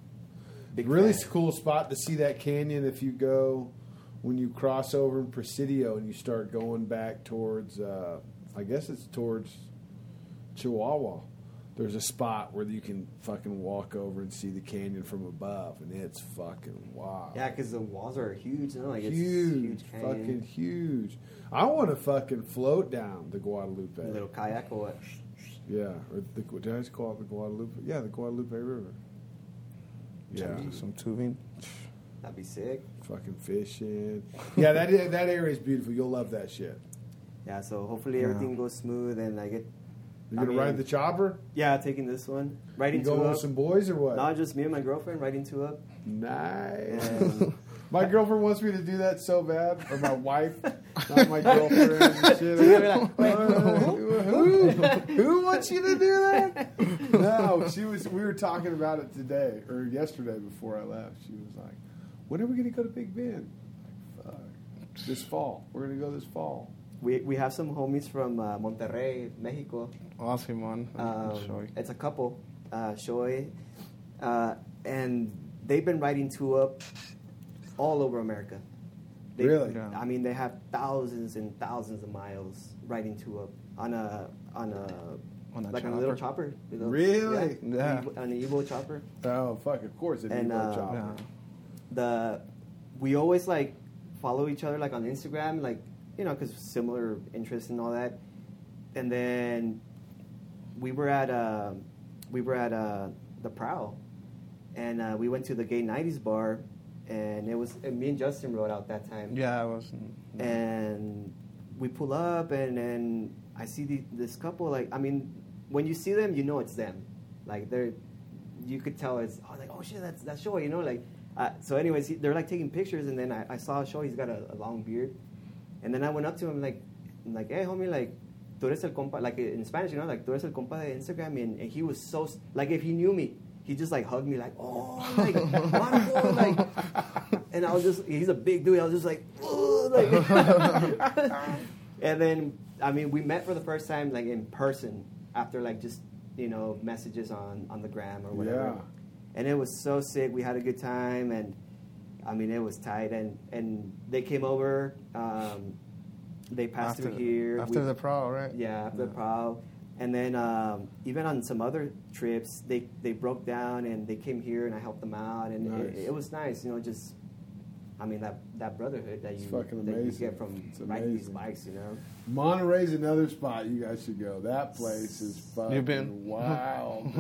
big Really fan. cool spot to see that canyon if you go when you cross over in Presidio and you start going back towards, I guess it's towards Chihuahua. There's a spot where you can fucking walk over and see the canyon from above, and it's fucking wild. Yeah, because the walls are huge, like huge, it's huge canyon. fucking huge. I want to fucking float down the Guadalupe. A little kayak or what? Yeah, or did I just call it the Guadalupe? Yeah, the Guadalupe River. Yeah, Some tubing. That'd be sick. fucking fishing. Yeah, that area is beautiful. You'll love that shit. Yeah, so hopefully everything goes smooth and I get. You gonna ride the chopper? Yeah, taking this one. You Riding two going up. with some boys or what? Not just me and my girlfriend riding two up. Nice. And My girlfriend wants me to do that so bad, or my wife, not my girlfriend. and shit. Who wants you to do that? No, we were talking about it today or yesterday before I left. She was like, "When are we going to go to Big Bend?" I'm like, fuck. This fall. We're going to go this fall. we have some homies from Monterrey, Mexico. Awesome, man. Sure. It's a couple, Shoei, and they've been riding two up all over America. Really? Yeah. I mean, they have thousands and thousands of miles riding two up on a On a like chopper. a little chopper. You know? Really? Yeah. An Evo chopper. Oh, fuck, of course, it'd And, be a chopper. Yeah. We always like follow each other like on Instagram, like, you know, because similar interests and all that. And then we were at the Prowl, and we went to the Gay 90s bar, and it was me and Justin rode out that time. Yeah, I was. And we pull up, and then I see this couple. Like, I mean, when you see them, you know it's them. Like you could tell it's like, oh shit, that's Shoei, you know, like. So anyways, they're like taking pictures, and then I saw Shoei. He's got a long beard, and then I went up to him like, hey homie, like, tú eres el compa, like in Spanish, you know, like, tú eres el compa de Instagram, and he was so, like, if he knew me, he just like hugged me like, oh, like, Marco, like, and I was just, he's a big dude, I was just like, oh, like, and then, I mean, we met for the first time, like, in person, after, like, just, you know, messages on the gram or whatever. Yeah. And it was so sick. We had a good time, and I mean, it was tight. And they came over. They passed through here After the Prowl, right? Yeah, after the Prowl. And then even on some other trips, they broke down and they came here, and I helped them out, and Nice. it was nice. You know, just I mean that brotherhood that It's you fucking that you amazing. get from It's riding these amazing. bikes. You know. Monterey's another spot you guys should go. That place is fucking You've been? wild.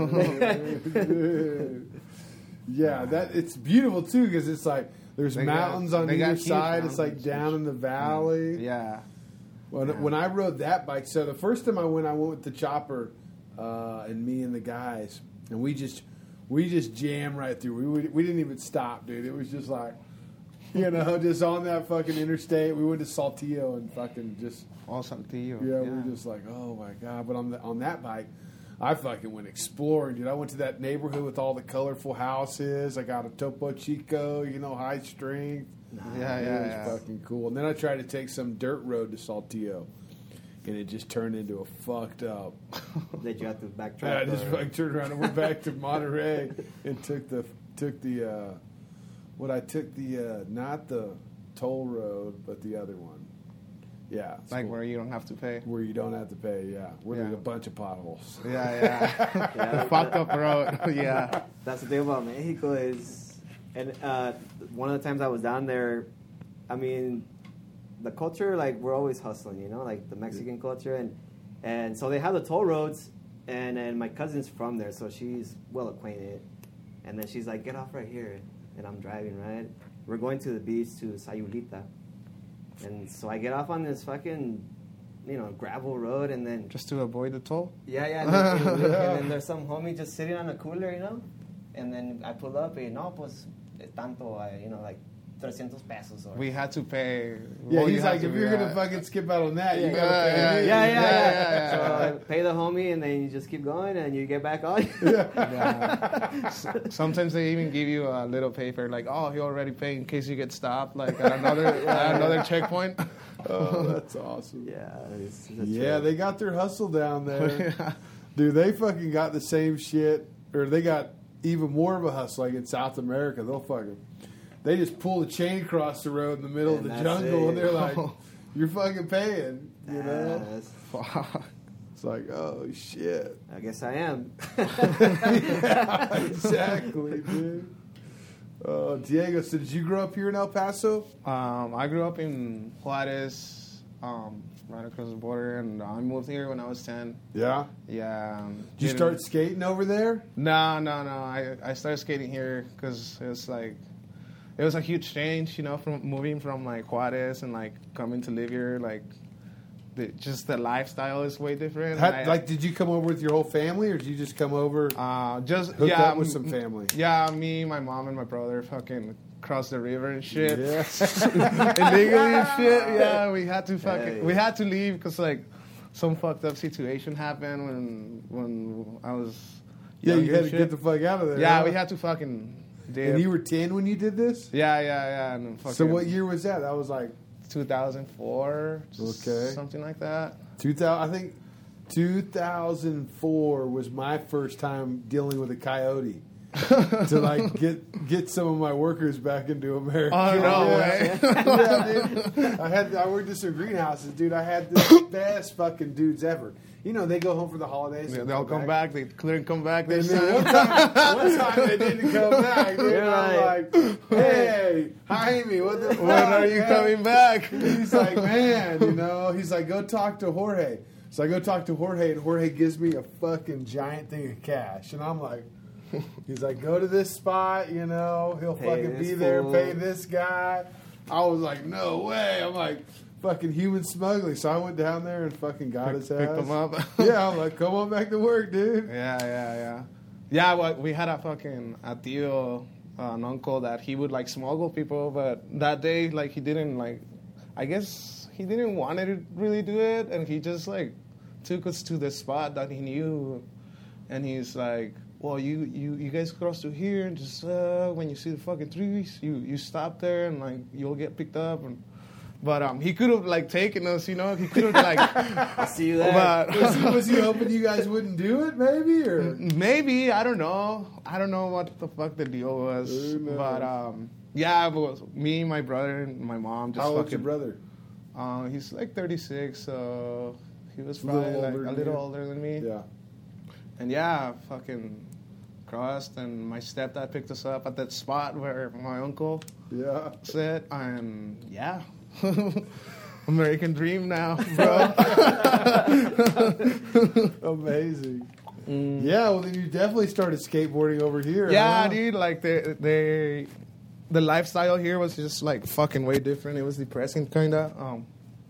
Yeah, it's beautiful too because it's like there's They got- mountains on they got either huge side. It's like mountains. down in the valley. Yeah. When I rode that bike, so the first time I went with the chopper, and me and the guys, and we just jammed right through. We didn't even stop, dude. It was just like, you know, just on that fucking interstate. We went to Saltillo and fucking just All Saltillo. we were just like, oh my god. But on that bike, I fucking went exploring, dude. I went to that neighborhood with all the colorful houses. I got a Topo Chico, you know, high strength. Yeah, It yeah, was fucking cool. And then I tried to take some dirt road to Saltillo, and it just turned into a fucked up. That you have to backtrack. Yeah, I just or- like turned around and went back to Monterey and took the not the toll road, but the other one. Yeah, it's Like cool. where you don't have to pay. Where you don't have to pay. Yeah, where there's Yeah. a bunch of potholes. Yeah, yeah. Yeah. Fucked up road. Yeah. That's the thing about Mexico is, and one of the times I was down there, I mean, the culture, like, we're always hustling, you know, like the Mexican culture, and so they have the toll roads, and my cousin's from there, so she's well acquainted, and then she's like, get off right here, and I'm driving, right? We're going to the beach to Sayulita, and so I get off on this fucking, you know, gravel road, and then Just to avoid the toll. yeah, and then there's some homie just sitting on a cooler, you know? And then I pull up and, no, pues, tanto, you know, like 300 pesos. Or, We had to pay. Yeah, Well, you he's had like, to if be you're gonna that. fucking skip out on that, you Yeah, gotta pay me. yeah. So yeah. I pay the homie, and then you just keep going, and you get back on. Yeah. Sometimes they even give you a little paper, like, oh, he already paid in case you get stopped, like at another checkpoint. Oh, that's awesome. Yeah, it's Yeah, they got their hustle down there. Dude, they fucking got the same shit, or they got even more of a hustle like in South America. They just pull the chain across the road in the middle of And the that's jungle, it. and they're like, you're fucking paying, you know? Fuck. It's like, oh, shit. I guess I am. Yeah, exactly, dude. Oh, Diego, so did you grow up here in El Paso? I grew up in Juarez, right across the border, and I moved here when I was 10. Yeah. Yeah. Did you start skating over there? No. I started skating here because it was a huge change, you know, from moving from like Juarez and like coming to live here. Like, just the lifestyle is way different. Did you come over with your whole family, or did you just come over? Just Hooked up with some family. Yeah, me, my mom, and my brother fucking crossed the river and shit. Yeah. Illegally and shit. Yeah, we had to Hey. we had to leave because like some fucked up situation happened when I was. Yeah, younger you had and to shit. get the fuck out of there. Yeah, huh? we had to fucking. Dip. And you were 10 when you did this? Yeah. And fucking So what year was that? That was like 2004. Okay. Something like that. 2000. I think 2004 was my first time dealing with a coyote. to like get some of my workers back into America. Oh, no way. Yeah, dude. I worked in some greenhouses, dude. I had the best fucking dudes ever. You know, they go home for the holidays. Yeah, and they'll come back. They couldn't come back. They And then one time they didn't come back. Dude. You're I'm like, hey, Jaime, what the fuck? When are you man? coming back? He's like, man, you know, he's like, go talk to Jorge. So I go talk to Jorge, and Jorge gives me a fucking giant thing of cash. And I'm like, he's like, go to this spot, you know, he'll Pay fucking this be there, fool. pay this guy. I was like, no way. I'm like, fucking human smuggling. So I went down there and fucking got his ass. Picked them up. Yeah, I'm like, come on back to work, dude. Yeah. Yeah, well, we had a tío, an uncle that he would like smuggle people, but that day, like, he didn't like, I guess he didn't want to really do it, and he just like took us to the spot that he knew, and he's like, well, you guys cross through here, and just when you see the fucking trees, you stop there, and like you'll get picked up, and. But he could have like taken us, you know. He could have like. I'll see you there. But, Was he hoping you guys wouldn't do it, maybe? Or maybe, I don't know. I don't know what the fuck the deal was. Who knows? But yeah, it was me, my brother, and my mom just how old's fucking. your brother? He's like 36, so he was A little probably like older a than little you. older than me. Yeah. And yeah, fucking crossed, and my stepdad picked us up at that spot where my uncle Yeah. said, and yeah. American dream now, bro. Amazing. Yeah, well, then you definitely started skateboarding over here. Yeah, huh? dude, like the lifestyle here was just like fucking way different. It was depressing, kinda.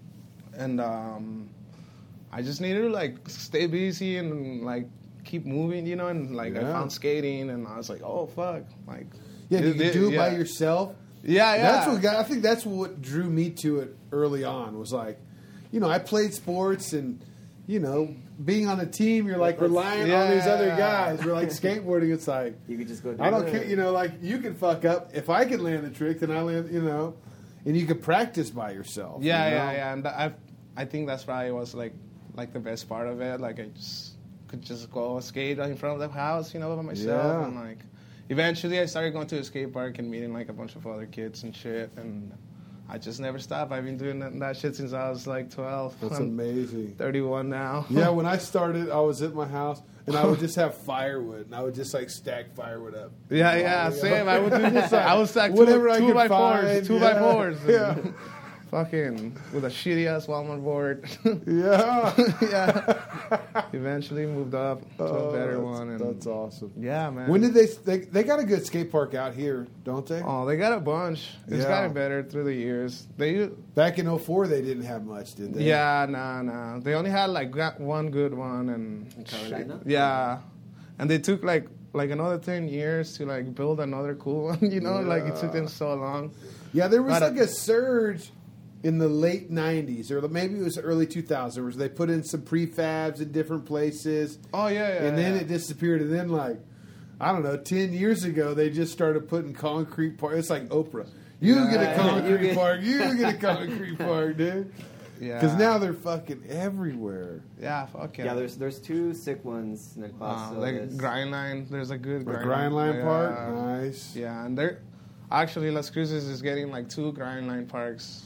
I just needed to like stay busy and like keep moving, you know. And like I Yeah. found skating, and I was like, oh fuck, like Yeah, you could do it by yeah. yourself. Yeah. That's what I think. That's what drew me to it early on. Was like, you know, I played sports, and you know, being on a team, you're like relying on these other guys. We're like skateboarding. It's like You could just go do I don't it. care. You know, like you can fuck up. If I can land the trick, then I land. You know, and you could practice by yourself. Yeah, you know? yeah. And I think that's probably was like the best part of it. Like I just could just go skate in front of the house, you know, by myself, Yeah. and like. Eventually, I started going to a skate park and meeting like a bunch of other kids and shit, and I just never stopped. I've been doing that shit since I was like 12. That's I'm amazing. 31 now. Yeah, when I started, I was at my house, and I would just have firewood, and I would just like stack firewood up. yeah, same. I would do this. I was like Whatever I two could by find, fours, two yeah. by fours. Yeah. Fucking with a shitty ass Walmart board. Yeah. Yeah. Eventually moved up to a better one. And That's awesome. yeah, man. When did they got a good skate park out here, don't they? Oh, they got a bunch. It's Yeah. gotten better through the years. They Back in 04, they didn't have much, did they? Yeah, nah. They only had like one good one, and In Carolina? yeah, and they took like another 10 years to like build another cool one. You know, like it took them so long. Yeah, there was But, like a surge in the late 90s, or maybe it was early 2000s, where they put in some prefabs in different places. Oh yeah, and then yeah. it disappeared. And then, like, I don't know, 10 years ago, they just started putting concrete park. It's like Oprah. You get a concrete park. You get a concrete park, dude. Yeah, Because now they're fucking everywhere. yeah, fuck yeah. Yeah, there's two sick ones in El Paso. like There's- Grindline. There's a good Grindline yeah. Park, nice. Yeah, and they're actually Las Cruces is getting like 2 Grindline parks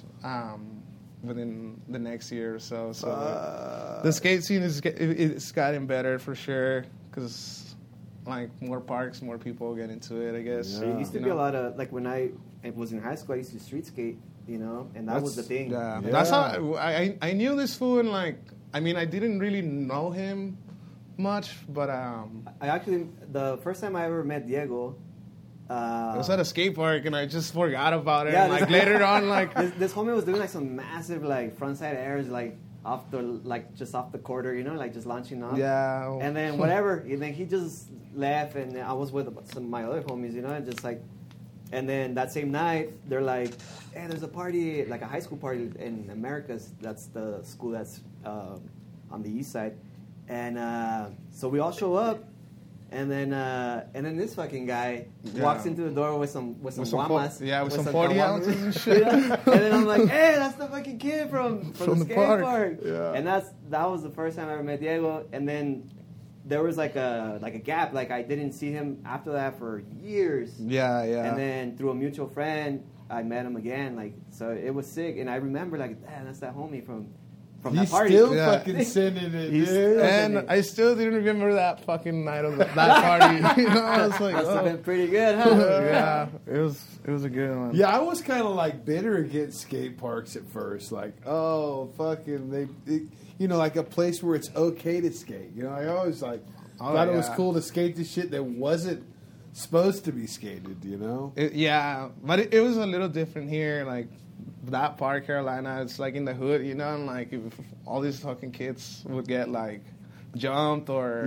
within the next year or so. So the skate scene it's gotten better for sure because like more parks, more people get into it. I guess. There used to You be a know? lot of like when I was in high school, I used to street skate, you know, and that was the thing. Yeah, Yeah. that's how I knew this fool, and like I mean I didn't really know him much, but I actually the first time I ever met Diego. I was at a skate park and I just forgot about it. Yeah, and, like this- later on, like this homie was doing like some massive like frontside airs like off the like just off the quarter, you know, like just launching off. yeah, And then whatever, and then he just left, and I was with some of my other homies, you know, and just like, and then that same night they're like, "Hey, there's a party, like a high school party in Americas. That's the school that's on the east side." And so we all show up, and then this fucking guy Yeah. walks into the door with some some guamas, with some 40 caguamas. ounces and shit. Yeah. And then I'm like, "Hey, that's the fucking kid from the the skate park." park." Yeah. And that was the first time I ever met Diego. And then there was like a gap. Like I didn't see him after that for years. Yeah, yeah. And then through a mutual friend, I met him again. Like so, it was sick. And I remember like, damn, that's that homie from that He's party. still Yeah. fucking sending it, He's dude. still- And I still didn't remember that fucking night of that party. You know, I was like, Must have oh. been pretty good, huh? Yeah, it was a good one. Yeah, I was kind of like bitter against skate parks at first. Like, oh, fucking, you know, like a place where it's okay to skate. You know, I always like thought it was yeah. cool to skate the shit that wasn't supposed to be skated. You know? Yeah, but it was a little different here. Like that part, Carolina, it's like in the hood, you know, and like if all these fucking kids would get like jumped or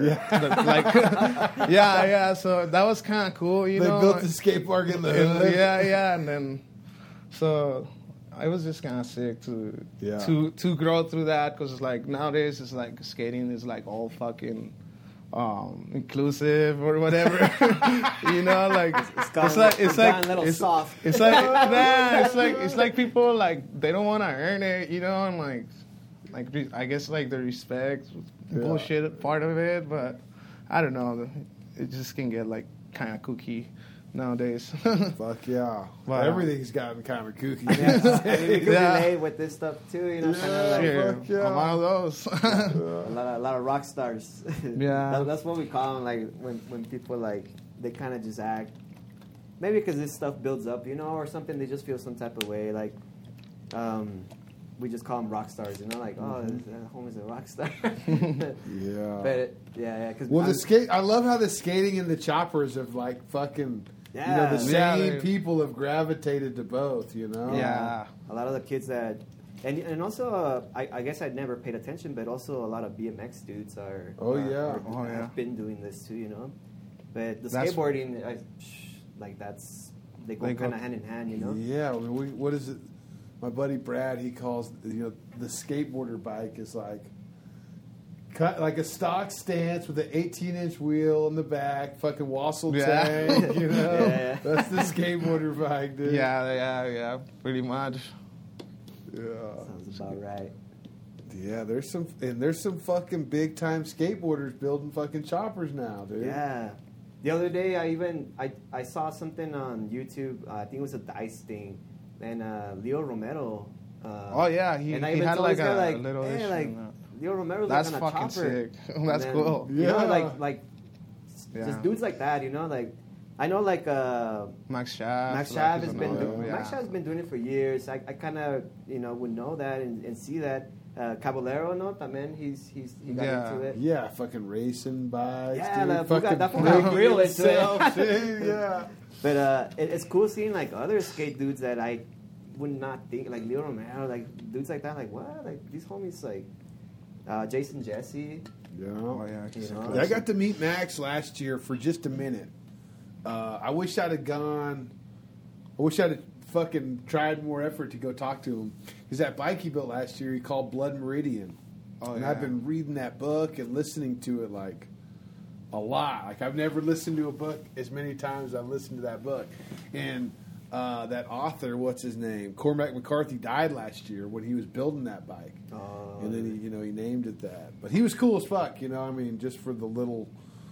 yeah. So that was kind of cool, you They know. built like- the skate park in the hood. yeah, and then so I was just kind of sick to grow through that because like nowadays it's like skating is like all fucking inclusive or whatever, you know, like it's gotten a little soft. It's like nah, it's like people like they don't want to earn it, you know, and like I guess like the respect bullshit part of it, but I don't know, it just can get like kind of kooky nowadays. Fuck yeah. Wow. Everything's gotten kind of kooky. Yeah, I mean, we can Yeah. relate with this stuff too, you know. Kind of like Yeah, fuck yeah. I'm one of those. a lot of rock stars. Yeah. That's what we call them. Like when people like they kind of just act. Maybe because this stuff builds up, you know, or something. They just feel some type of way. Like, we just call them rock stars, you know. Like, oh, this homie's a rock star. Yeah. But yeah. Cause Well, the skate. I love how the skating and the choppers have like fucking. You know, the Yeah. same Yeah, people have gravitated to both. You know. Yeah. A lot of the kids that, and also I guess I'd never paid attention, but also a lot of BMX dudes are. Oh, yeah. Oh, yeah. Have been doing this too, you know. But the That's- skateboarding, they go They go- kind of hand in hand, you know. Yeah. I mean, what is it? My buddy Brad, he calls the skateboarder bike is like. Cut like a stock stance with an 18-inch wheel in the back, fucking wassail Yeah. tank, you know. Yeah. That's the skateboarder bike, dude. Yeah, pretty much. Yeah. Sounds about right. Yeah, there's some fucking big time skateboarders building fucking choppers now, dude. Yeah. The other day, I saw something on YouTube. I think it was a dice thing, and Leo Romero. Oh yeah, he and I he even had told like this guy, a little hey, issue. like in that. Leo Romero's That's like on a fucking chopper. sick. And That's then, cool. You know, Yeah. like Yeah. just dudes like that. You know, like I know like Max Shaft. Max like, Shaft is has been another doing, one, yeah. Max Shaft has been doing it for years. I kind of would know that and see that. Caballero, no, también he got Yeah. into it. Yeah, fucking racing bikes. Yeah, dude. that fucking fool got breaking real into it. himself, dude, yeah. But it's cool seeing like other skate dudes that I would not think, like Leo Romero, like dudes like that. Like what? Like these homies, like Jason Jesse. Yeah. Oh yeah, You know? I got to meet Max last year for just a minute. I wish I'd have gone. I wish I'd have fucking tried more effort to go talk to him. Because that bike he built last year, he called Blood Meridian. Oh, and yeah. I've been reading that book and listening to it like a lot. Like I've never listened to a book as many times as I've listened to that book. And that author, what's his name? Cormac McCarthy died last year when he was building that bike. And then he named it that. But he was cool as fuck, you know. I mean, just for the little,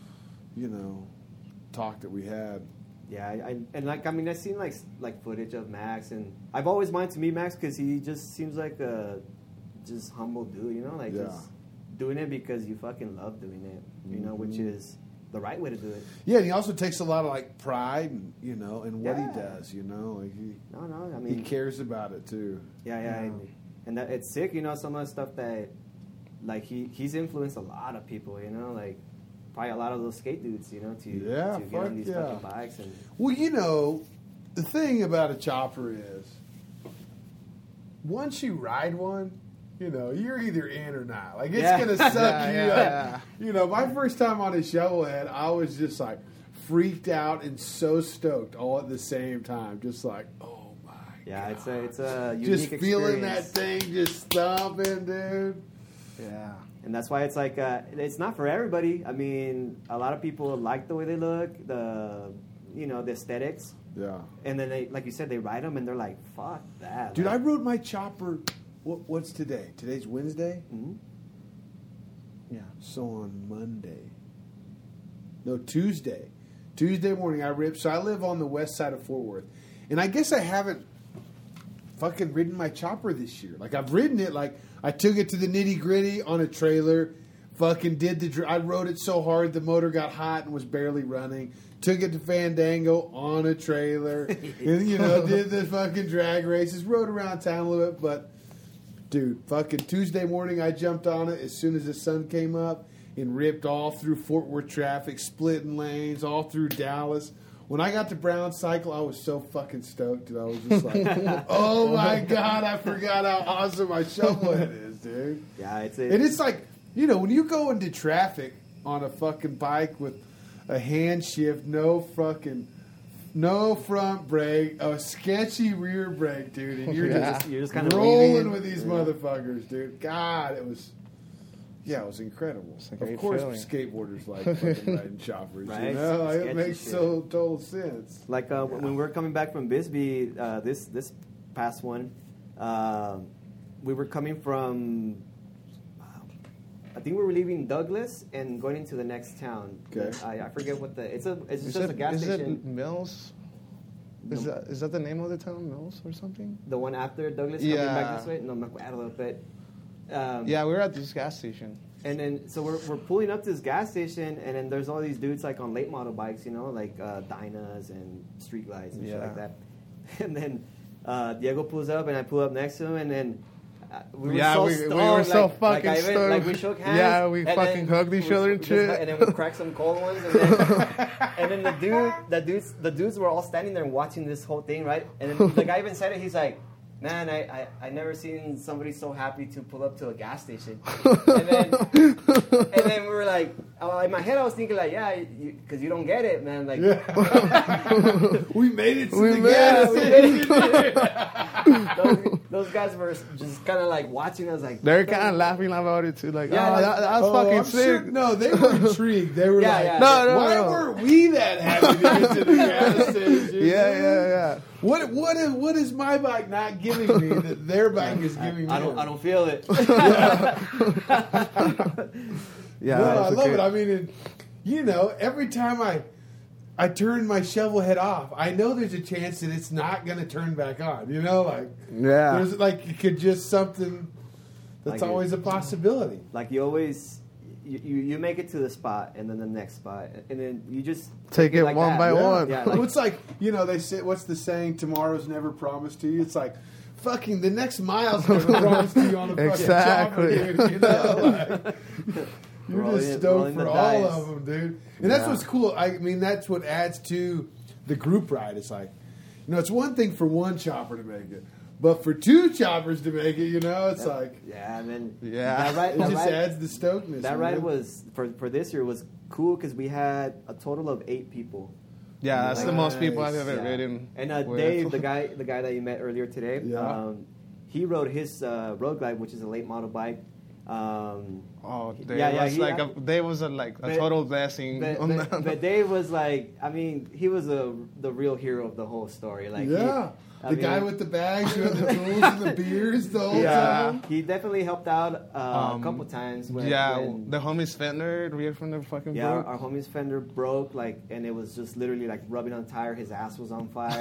talk that we had. Yeah, I've seen like footage of Max, and I've always wanted to meet Max because he just seems like a just humble dude, you know, like Yeah. just doing it because you fucking love doing it, you know, which is the right way to do it. Yeah, and he also takes a lot of like pride, and in what he Yeah. does. Like No, I he mean, cares about it too. yeah. And that it's sick, you know, some of the stuff that like he's influenced a lot of people, you know, like probably a lot of those skate dudes, you know, to get fuck on these yeah. fucking bikes and Well, the thing about a chopper is, once you ride one, you're either in or not. Like, it's Yeah. going to suck Yeah, you up. My first time on a shovelhead, I was just like freaked out and so stoked all at the same time. Just like, oh my yeah, God. it's a unique Just feeling that experience. thing just thumping, dude. Yeah. And that's why it's like it's not for everybody. I mean, a lot of people like the way they look, the aesthetics, Yeah. and then they, like you said, they ride them and they're like, "Fuck that, Dude, I like, rode my chopper. What's today? Today's Wednesday? mhm. Yeah. So on Monday, No, Tuesday. Tuesday morning I ripped. So I live on the west side of Fort Worth. And I guess I haven't fucking ridden my chopper this year. Like, I've ridden it. Like, I took it to the nitty gritty on a trailer. Fucking did I rode it so hard the motor got hot and was barely running. Took it to Fandango on a trailer. And, you know, did the fucking drag races. Rode around town a little bit. But, dude, fucking Tuesday morning I jumped on it as soon as the sun came up and ripped all through Fort Worth traffic, splitting lanes, all through Dallas. When I got to Brown Cycle, I was so fucking stoked. And I was just like, oh my God, I forgot how awesome my shovelhead is, dude. Yeah, And it's like, you know, when you go into traffic on a fucking bike with a hand shift, no front brake, a sketchy rear brake, dude, and you're just kind of rolling with these motherfuckers, dude. God, it was incredible. Of course, skateboarders like fucking riding choppers. Right? You know, Sketchy it makes shit. total sense. Like when we were coming back from Bisbee, this past one, we were coming from. I think we were leaving Douglas and going into the next town. Okay. I forget what it's just a gas Is station. it Mills? Is that the name of the town, Mills or something? The one after Douglas coming back this way? No me acuerdo, but. Yeah, we were at this gas station. And then, so we're pulling up to this gas station, and then there's all these dudes like on late model bikes, you know, like Dynas and Street Lights and shit like that. And then Diego pulls up, and I pull up next to him, and then we were so we were so fucking stoked. Like we shook hands. Yeah, we fucking hugged each other and shit. And then we cracked some cold ones, and then the dudes were all standing there watching this whole thing, right? And then the guy even said it. He's like, man, I never seen somebody so happy to pull up to a gas station. And then we were like, in my head I was thinking like, yeah, because you don't get it, man. Like, We made it to We the made gas it. station. those guys were just kind of like watching us like. They're kind of laughing about it too, like, Yeah, oh, like, that was fucking I'm sick. sure- no, they were intrigued. They were Yeah, like, yeah. No, why weren't we that happy to get to the gas station? Yeah. What is my bike not giving me that their bike is giving me? I don't feel it. Yeah, No, I it's love okay. it. I mean, you know, every time I turn my shovel head off, I know there's a chance that it's not going to turn back on. You know, like there's like it could just something that's Like always a possibility. Like you always. You make it to the spot and then the next spot and then you just Take it like one that. by Yeah. one. Yeah, Well, it's like, you know, they say, what's the saying? Tomorrow's never promised to you. It's like, fucking, the next mile's never promised to you on a fucking Exactly. chopper, dude. You know, like, you're Rolling just it- stoked rolling for the all dice. of them, dude. And that's Yeah. what's cool. I mean, that's what adds to the group ride. It's like, you know, it's one thing for one chopper to make it, but for two choppers to make it, you know, it's like, yeah, and then Yeah. it just adds the stokeness. that man. ride was for this year was cool because we had a total of 8 people. Yeah, that's the most people I've ever Yeah. ridden. And with. Dave, the guy that you met earlier today, Yeah. he rode his Road Glide, which is a late model bike. Oh, Dave Yeah, was he- like Dave was a total blessing. on that. But Dave was like, I mean, he was the real hero of the whole story. Like, Yeah. I The mean- guy with the bags who had the tools and the beers the whole Yeah. time. he definitely helped out a couple times. When, the homie's fender, rear fender fucking yeah, broke. our homie's fender broke, like, and it was just literally like rubbing on tire. His ass was on fire,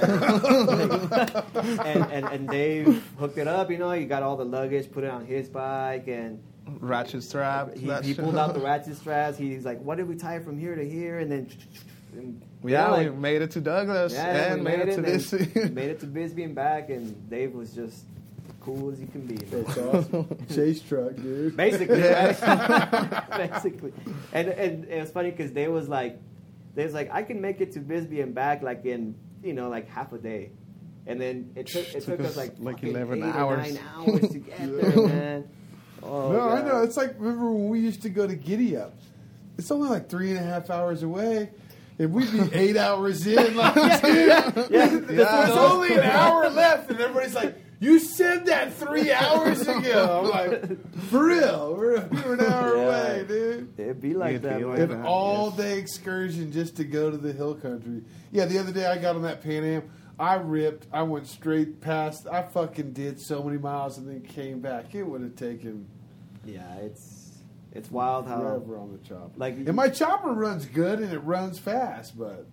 and Dave hooked it up. You know, he got all the luggage, put it on his bike, and Ratchet strap. he pulled out the ratchet straps. He's like, "What did we tie from here to here?" And then, Yeah, like, we made it to Douglas and we made it to this. made it to Bisbee and back, and Dave was just cool as you can be. That's awesome. Chase truck, dude. Basically, right? Basically, and it was funny because Dave was like, I can make it to Bisbee and back like in like half a day, and then it took us like 11 8 or hours. 9 hours to get there, man. Oh, No, I God. know. It's like, remember when we used to go to Giddy Up? It's only like 3.5 hours away. And we'd be 8 hours in. Like, there's only an hour left. And everybody's like, you said that 3 hours ago. I'm like, for real. We're an hour away, dude. It'd be like It'd that. be man. like An that. all-day excursion just to go to the hill country. Yeah, the other day I got on that Pan Am. I went straight past. I fucking did so many miles and then came back. It would have taken... Yeah, It's wild how Forever on the chopper. like And my chopper runs good and it runs fast, but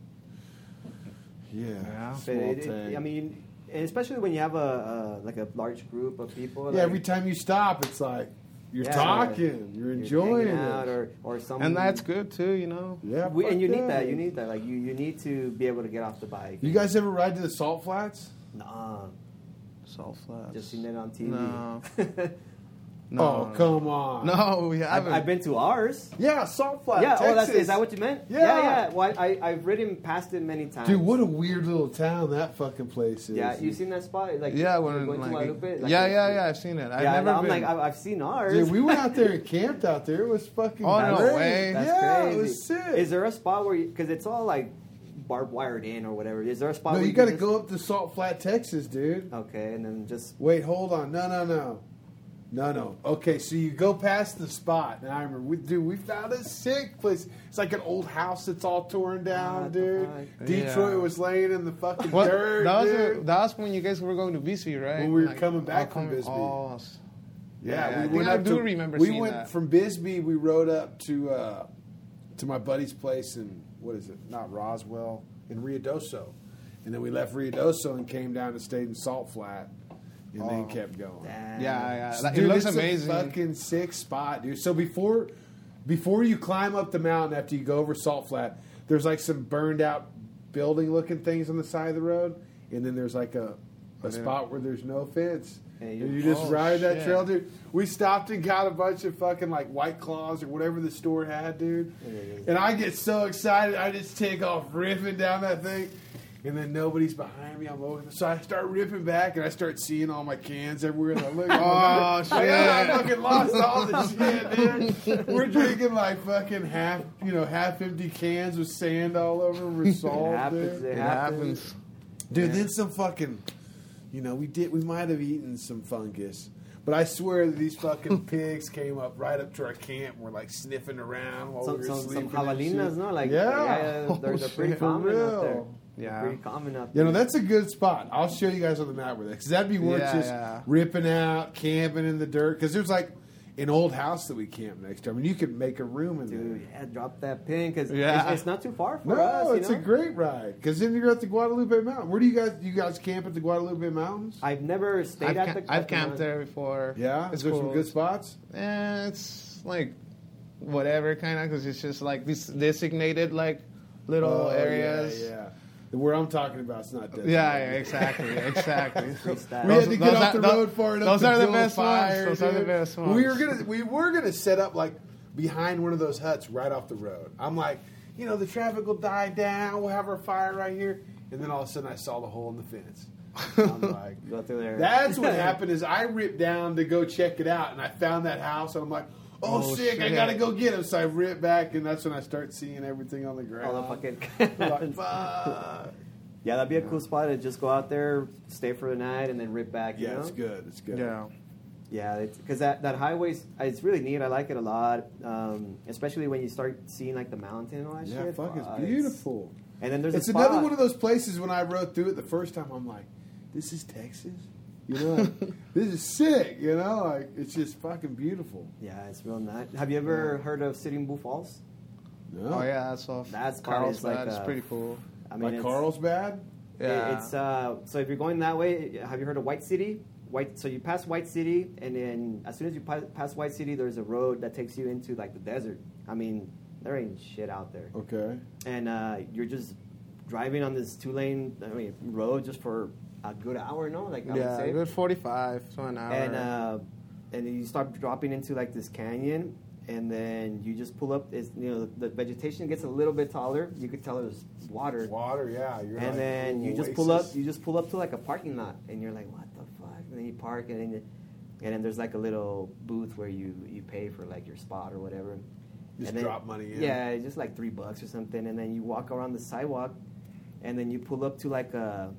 Yeah. small tank. I mean, and especially when you have a like a large group of people. yeah, like, every time you stop, it's like you're Yeah. talking, you're enjoying hanging it. out or some. And that's good too, you know. Yeah, And fuck you need yeah. that. You need that. Like you need to be able to get off the bike. You guys ever ride to the Salt Flats? Nah, Salt Flats. just seen it on TV. No. Oh, come on. No, we haven't. I've been to ours. Yeah, Salt Flat, Yeah. Texas. Oh, is that what you meant? Yeah. Yeah. Well, I've ridden past it many times. Dude, what a weird little town that fucking place is. Yeah, you seen that spot? Like Yeah, you're when going to like, Guadalupe? Like, yeah, I've seen it. I've Yeah, never I'm been. like I've seen ours. Dude, we went out there and camped out there. It was fucking Oh, no great. way. That's yeah, crazy. it was sick. Is there a spot where because it's all like barbed wired in or whatever? Is there a spot? No, where you got to can go up to Salt Flat, Texas, dude. just- Okay, and then just Wait, hold on. No. Okay, so you go past the spot. And I remember, we found a sick place. It's like an old house that's all torn down, What the dude. fuck? Detroit Yeah. was laying in the fucking What? dirt, that dude. was when you guys were going to Bisbee, right? When we were coming back from coming- Bisbee. Oh, Yeah, I we think went I up do to, remember we seeing went that. from Bisbee. We rode up to my buddy's place in what is it? Not Roswell, in Ruidoso, and then we left Ruidoso and came down and stayed in Salt Flat, and then kept going. damn. yeah. Dude, It looks it's amazing. A fucking sick spot, dude. So before you climb up the mountain after you go over Salt Flat, there's like some burned out building looking things on the side of the road, and then there's like a spot where there's no fence. And And you just Oh, ride that shit. trail, dude. We stopped and got a bunch of fucking like White Claws or whatever the store had, dude. And I get so excited, I just take off ripping down that thing. And then nobody's behind me. I'm over, so I start ripping back, and I start seeing all my cans everywhere. And I look, Oh, shit! I fucking lost all the shit, dude. We're drinking like fucking half empty cans with sand all over them with salt, It happens. dude. It It happens. happens. Dude, then some fucking, we might have eaten some fungus. But I swear that these fucking pigs came up right up to our camp and were like sniffing around while we were Some sleeping. and javelinas, shit. no? Like Yeah. they're pretty shit. common For out there. real. They're Yeah. pretty common out You there. know, that's a good spot. I'll show you guys on the map where that, because that'd be worth Yeah, just yeah. ripping out, camping in the dirt. Because there's like an old house that we camped next to. I mean, you could make a room in Dude, there. yeah, drop that pin because Yeah. it's not too far for No, us. You it's know? a great ride. Because then you're at the Guadalupe Mountain. Where do you guys camp at the Guadalupe Mountains? I've never stayed at the. I've camped there before. Yeah, it's is there cool. some good spots? It's like whatever kind of because it's just like these designated like little areas. Yeah. Where I'm talking about, it's not dead. Yeah, exactly. Freestyle. We had to get Those off the are- road far enough those to are the build a best fire. ones. Those are the dude. best ones. We were gonna set up like behind one of those huts right off the road. I'm like, the traffic will die down. We'll have our fire right here. And then all of a sudden, I saw the hole in the fence. I'm like, Go through there. that's what happened. Is I ripped down to go check it out, and I found that house, and I'm like, oh sick! I shit. gotta go get him. So I ripped back, and that's when I start seeing everything on the ground. All the fucking. Like, fuck. Yeah, that'd be a cool spot to just go out there, stay for the night, and then rip back. You Yeah, know? it's good. It's good. Yeah. Yeah, because that highway, it's really neat. I like it a lot, especially when you start seeing like the mountain and all that Yeah, shit. fuck, it's Fuck, beautiful. And then there's It's a spot. another one of those places when I rode through it the first time, I'm like, this is Texas? Like, this is sick, Like, it's just fucking beautiful. Yeah, it's real nice. Have you ever heard of Sitting Bull Falls? No? Oh yeah, that's off. That spot is like It's a- pretty cool. I mean, Like it's, Carlsbad? Yeah. It's so if you're going that way, have you heard of White City? So you pass White City, and then as soon as you pass White City, there's a road that takes you into like the desert. I mean, there ain't shit out there, Okay. and you're just driving on this 2-lane road just for a good hour, no? Like I would Yeah, say. good 45 to an hour. And then you start dropping into like this canyon, and then you just pull up. The vegetation gets a little bit taller. You could tell there's water. Water, yeah. You're And like, then ooh, you just oasis. pull up to like a parking lot, and you're like, what the fuck? And then you park, and then there's like a little booth where you pay for like your spot or whatever. Just And then- drop money in. Yeah, it's just like $3 or something, and then you walk around the sidewalk, and then you pull up to like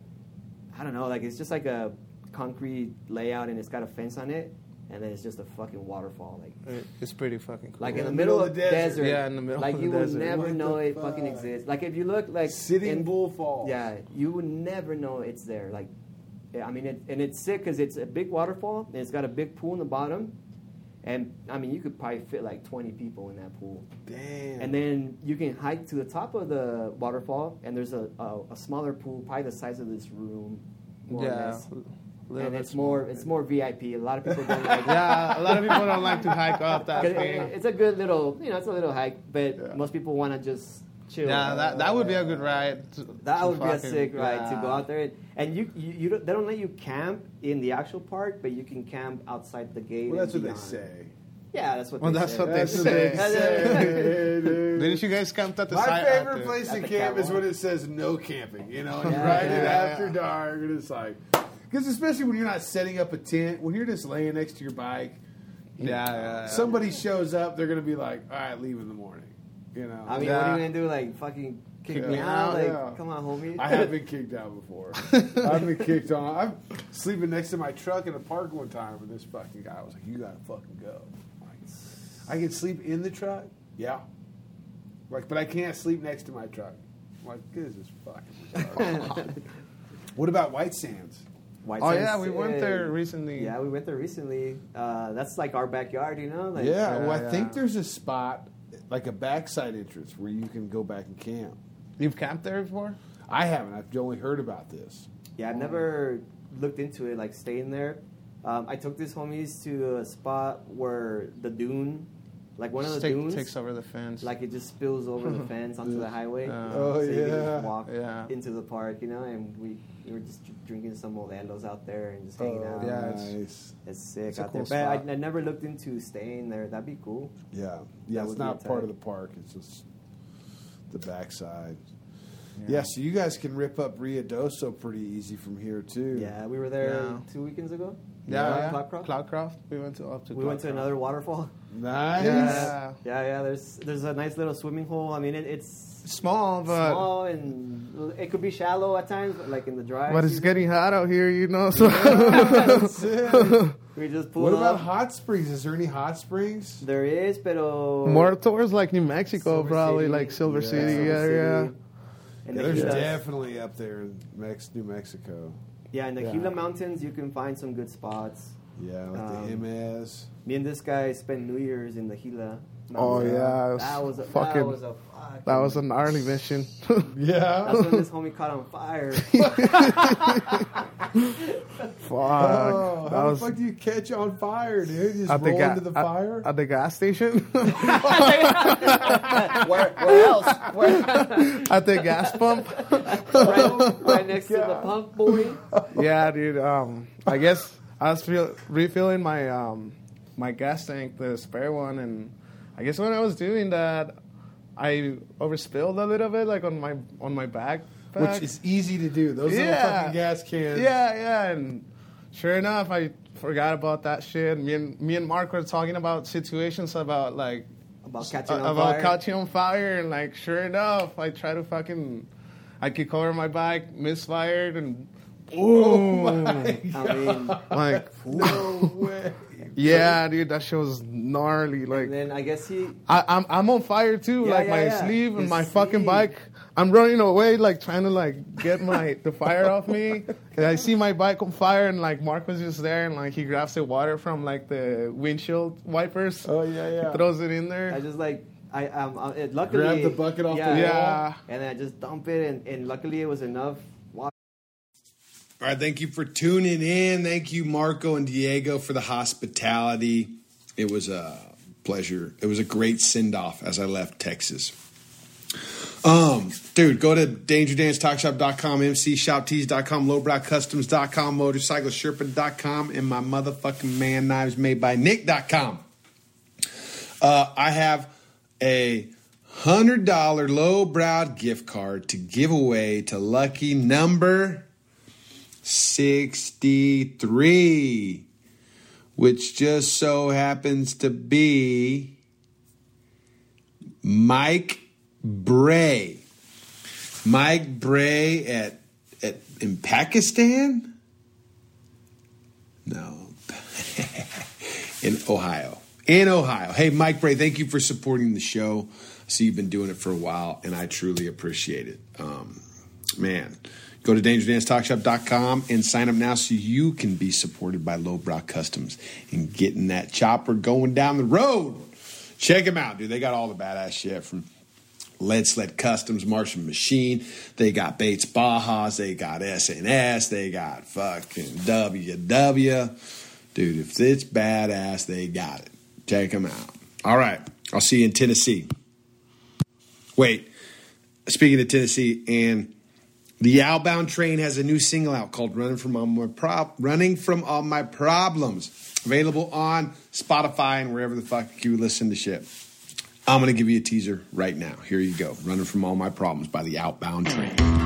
I don't know, like it's just like a concrete layout, and it's got a fence on it, and then it's just a fucking waterfall, like. It's pretty fucking cool. Like in the middle of the desert. Yeah, in the middle like of you the will desert. never What know the it fucking fuck? exists. Like if you look like Sitting Bull Falls. yeah, you would never know it's there. Like, I mean, and it's sick because it's a big waterfall and it's got a big pool in the bottom, And I mean, you could probably fit like 20 people in that pool. Damn. And then you can hike to the top of the waterfall, and there's a smaller pool, probably the size of this room, more or less. And it's more VIP. A lot of people don't like. Yeah, a lot of people don't like to hike up that 'cause thing. it's a good little, it's a little hike, but most people want to just chill. Yeah, that would be a good ride. That would be a fucking- sick ride to go yeah. out there. And you don't, they don't let you camp in the actual park, but you can camp outside the gate. Well, that's and what they beyond. say. Yeah, that's what Well, they that's say. what they That's what they say. say, dude. Didn't you guys camp at the My site out favorite there? place At to the camp is catwalk. when it says no camping. You know, and you Yeah, ride it yeah, after yeah. dark, and it's like, because especially when you're not setting up a tent, when you're just laying next to your bike, Yeah. somebody shows up, they're gonna be like, all right, leave in the morning. You know, I mean, Yeah. what are you gonna do? Like fucking kick Yeah. me out? Like, Yeah. come on, homie. I have been kicked out before. I've been kicked on. I'm sleeping next to my truck in a park one time, and this fucking guy was like, "You gotta fucking go." I'm like, I can sleep in the truck, yeah. Like, but I can't sleep next to my truck. I'm like, this is fucking retarded. What about White Sands? White Oh Sands, yeah, we went there recently. Yeah, we went there recently. That's like our backyard, Like, Yeah, well, I yeah. think there's a spot, like a backside entrance, where you can go back and camp. You've camped there before? I haven't. I've only heard about this. Yeah, I've never looked into it, like staying there. I took these homies to a spot where the dune, like one of the dunes, takes over the fence. like it just spills over the fence onto the highway. Oh, so you can yeah. just walk Yeah. into the park, and we were just drinking some Modelos out there and just hanging out. yeah, nice. It's sick It's a out cool there. But spot. I never looked into staying there. That'd be cool. Yeah, That it's would not be part tight. of the park. It's just the backside. Yeah, so you guys can rip up Rio Doso pretty easy from here too. Yeah, we were there Yeah. 2 weekends ago. yeah. Cloudcroft? Cloudcroft. We went to up to. We went to Cloudcroft. another waterfall. Nice. Yeah. Yeah. There's a nice little swimming hole. I mean, it's Small, but small and it could be shallow at times, but like in the dry. but it's season, getting hot out here, So That's it. we just pulled What about up. hot springs? Is there any hot springs? There is, pero more towards like New Mexico, Silver probably City. like Silver Yeah. City Silver area. City. And Yeah, the there's Gila, definitely up there in New Mexico. in the Yeah. Gila Mountains, you can find some good spots. Yeah, like the Jemez. Me and this guy spent New Year's in the Gila. Oh Mountains. yeah, it that was a fucking. That was a gnarly mission. Yeah. That's when this homie caught on fire. Fuck. Oh, That how was the fuck do you catch on fire, dude? You just at the roll ga- into the fire? at the gas station. Where else? Where? At the gas pump. right next to the pump, boy. Yeah, dude. I guess I was refilling my my gas tank, the spare one, and I guess when I was doing that, I overspilled a little bit, like on my backpack. Which is easy to do. Those little fucking gas cans. Yeah, and sure enough, I forgot about that shit. Me and Mark were talking about situations about like About catching on about fire. catching on fire, and like sure enough, I try to I kick over my bike, misfired, and boom! I mean, like No way. yeah, dude, that shit was gnarly. Like and then I guess he. I'm on fire too, Yeah, like my yeah. sleeve and His my fucking sleeve. bike. I'm running away, like trying to like get the fire off me. And I see my bike on fire, and like Mark was just there, and like he grabs the water from like the windshield wipers, Oh, yeah. throws it in I there. just like. Luckily. Grab the bucket off the wall. Yeah. And then I just dump it, and luckily it was enough water. All right, thank you for tuning in. Thank you, Marco and Diego, for the hospitality. It was a pleasure. It was a great send-off as I left Texas. Dude, go to DangerDanceTalkShop.com, MCShopTees.com, LowbrowCustoms.com, MotorcycleSherpa.com, and my motherfucking man knives made by Nick.com. I have a $100 lowbrowed gift card to give away to lucky number 63, which just so happens to be Mike Bray. Mike Bray in Pakistan? No. In Ohio. In Ohio. Hey, Mike Bray, thank you for supporting the show. I see you've been doing it for a while, and I truly appreciate it. Man, Go to DangerDanceTalkShop.com and sign up now so you can be supported by Lowbrow Customs and getting that chopper going down the road. Check them out, dude. They got all the badass shit from Lead Sled Customs, Martian Machine. They got Bates Bajas. They got SNS. They got fucking WW. Dude, if it's badass, they got it. Check them out. All right. I'll see you in Tennessee. Wait. Speaking of Tennessee, and the Outbound Train has a new single out called Running From All My Problems. Available on Spotify and wherever the fuck you listen to shit. I'm going to give you a teaser right now. Here you go. Running From All My Problems by the Outbound Train.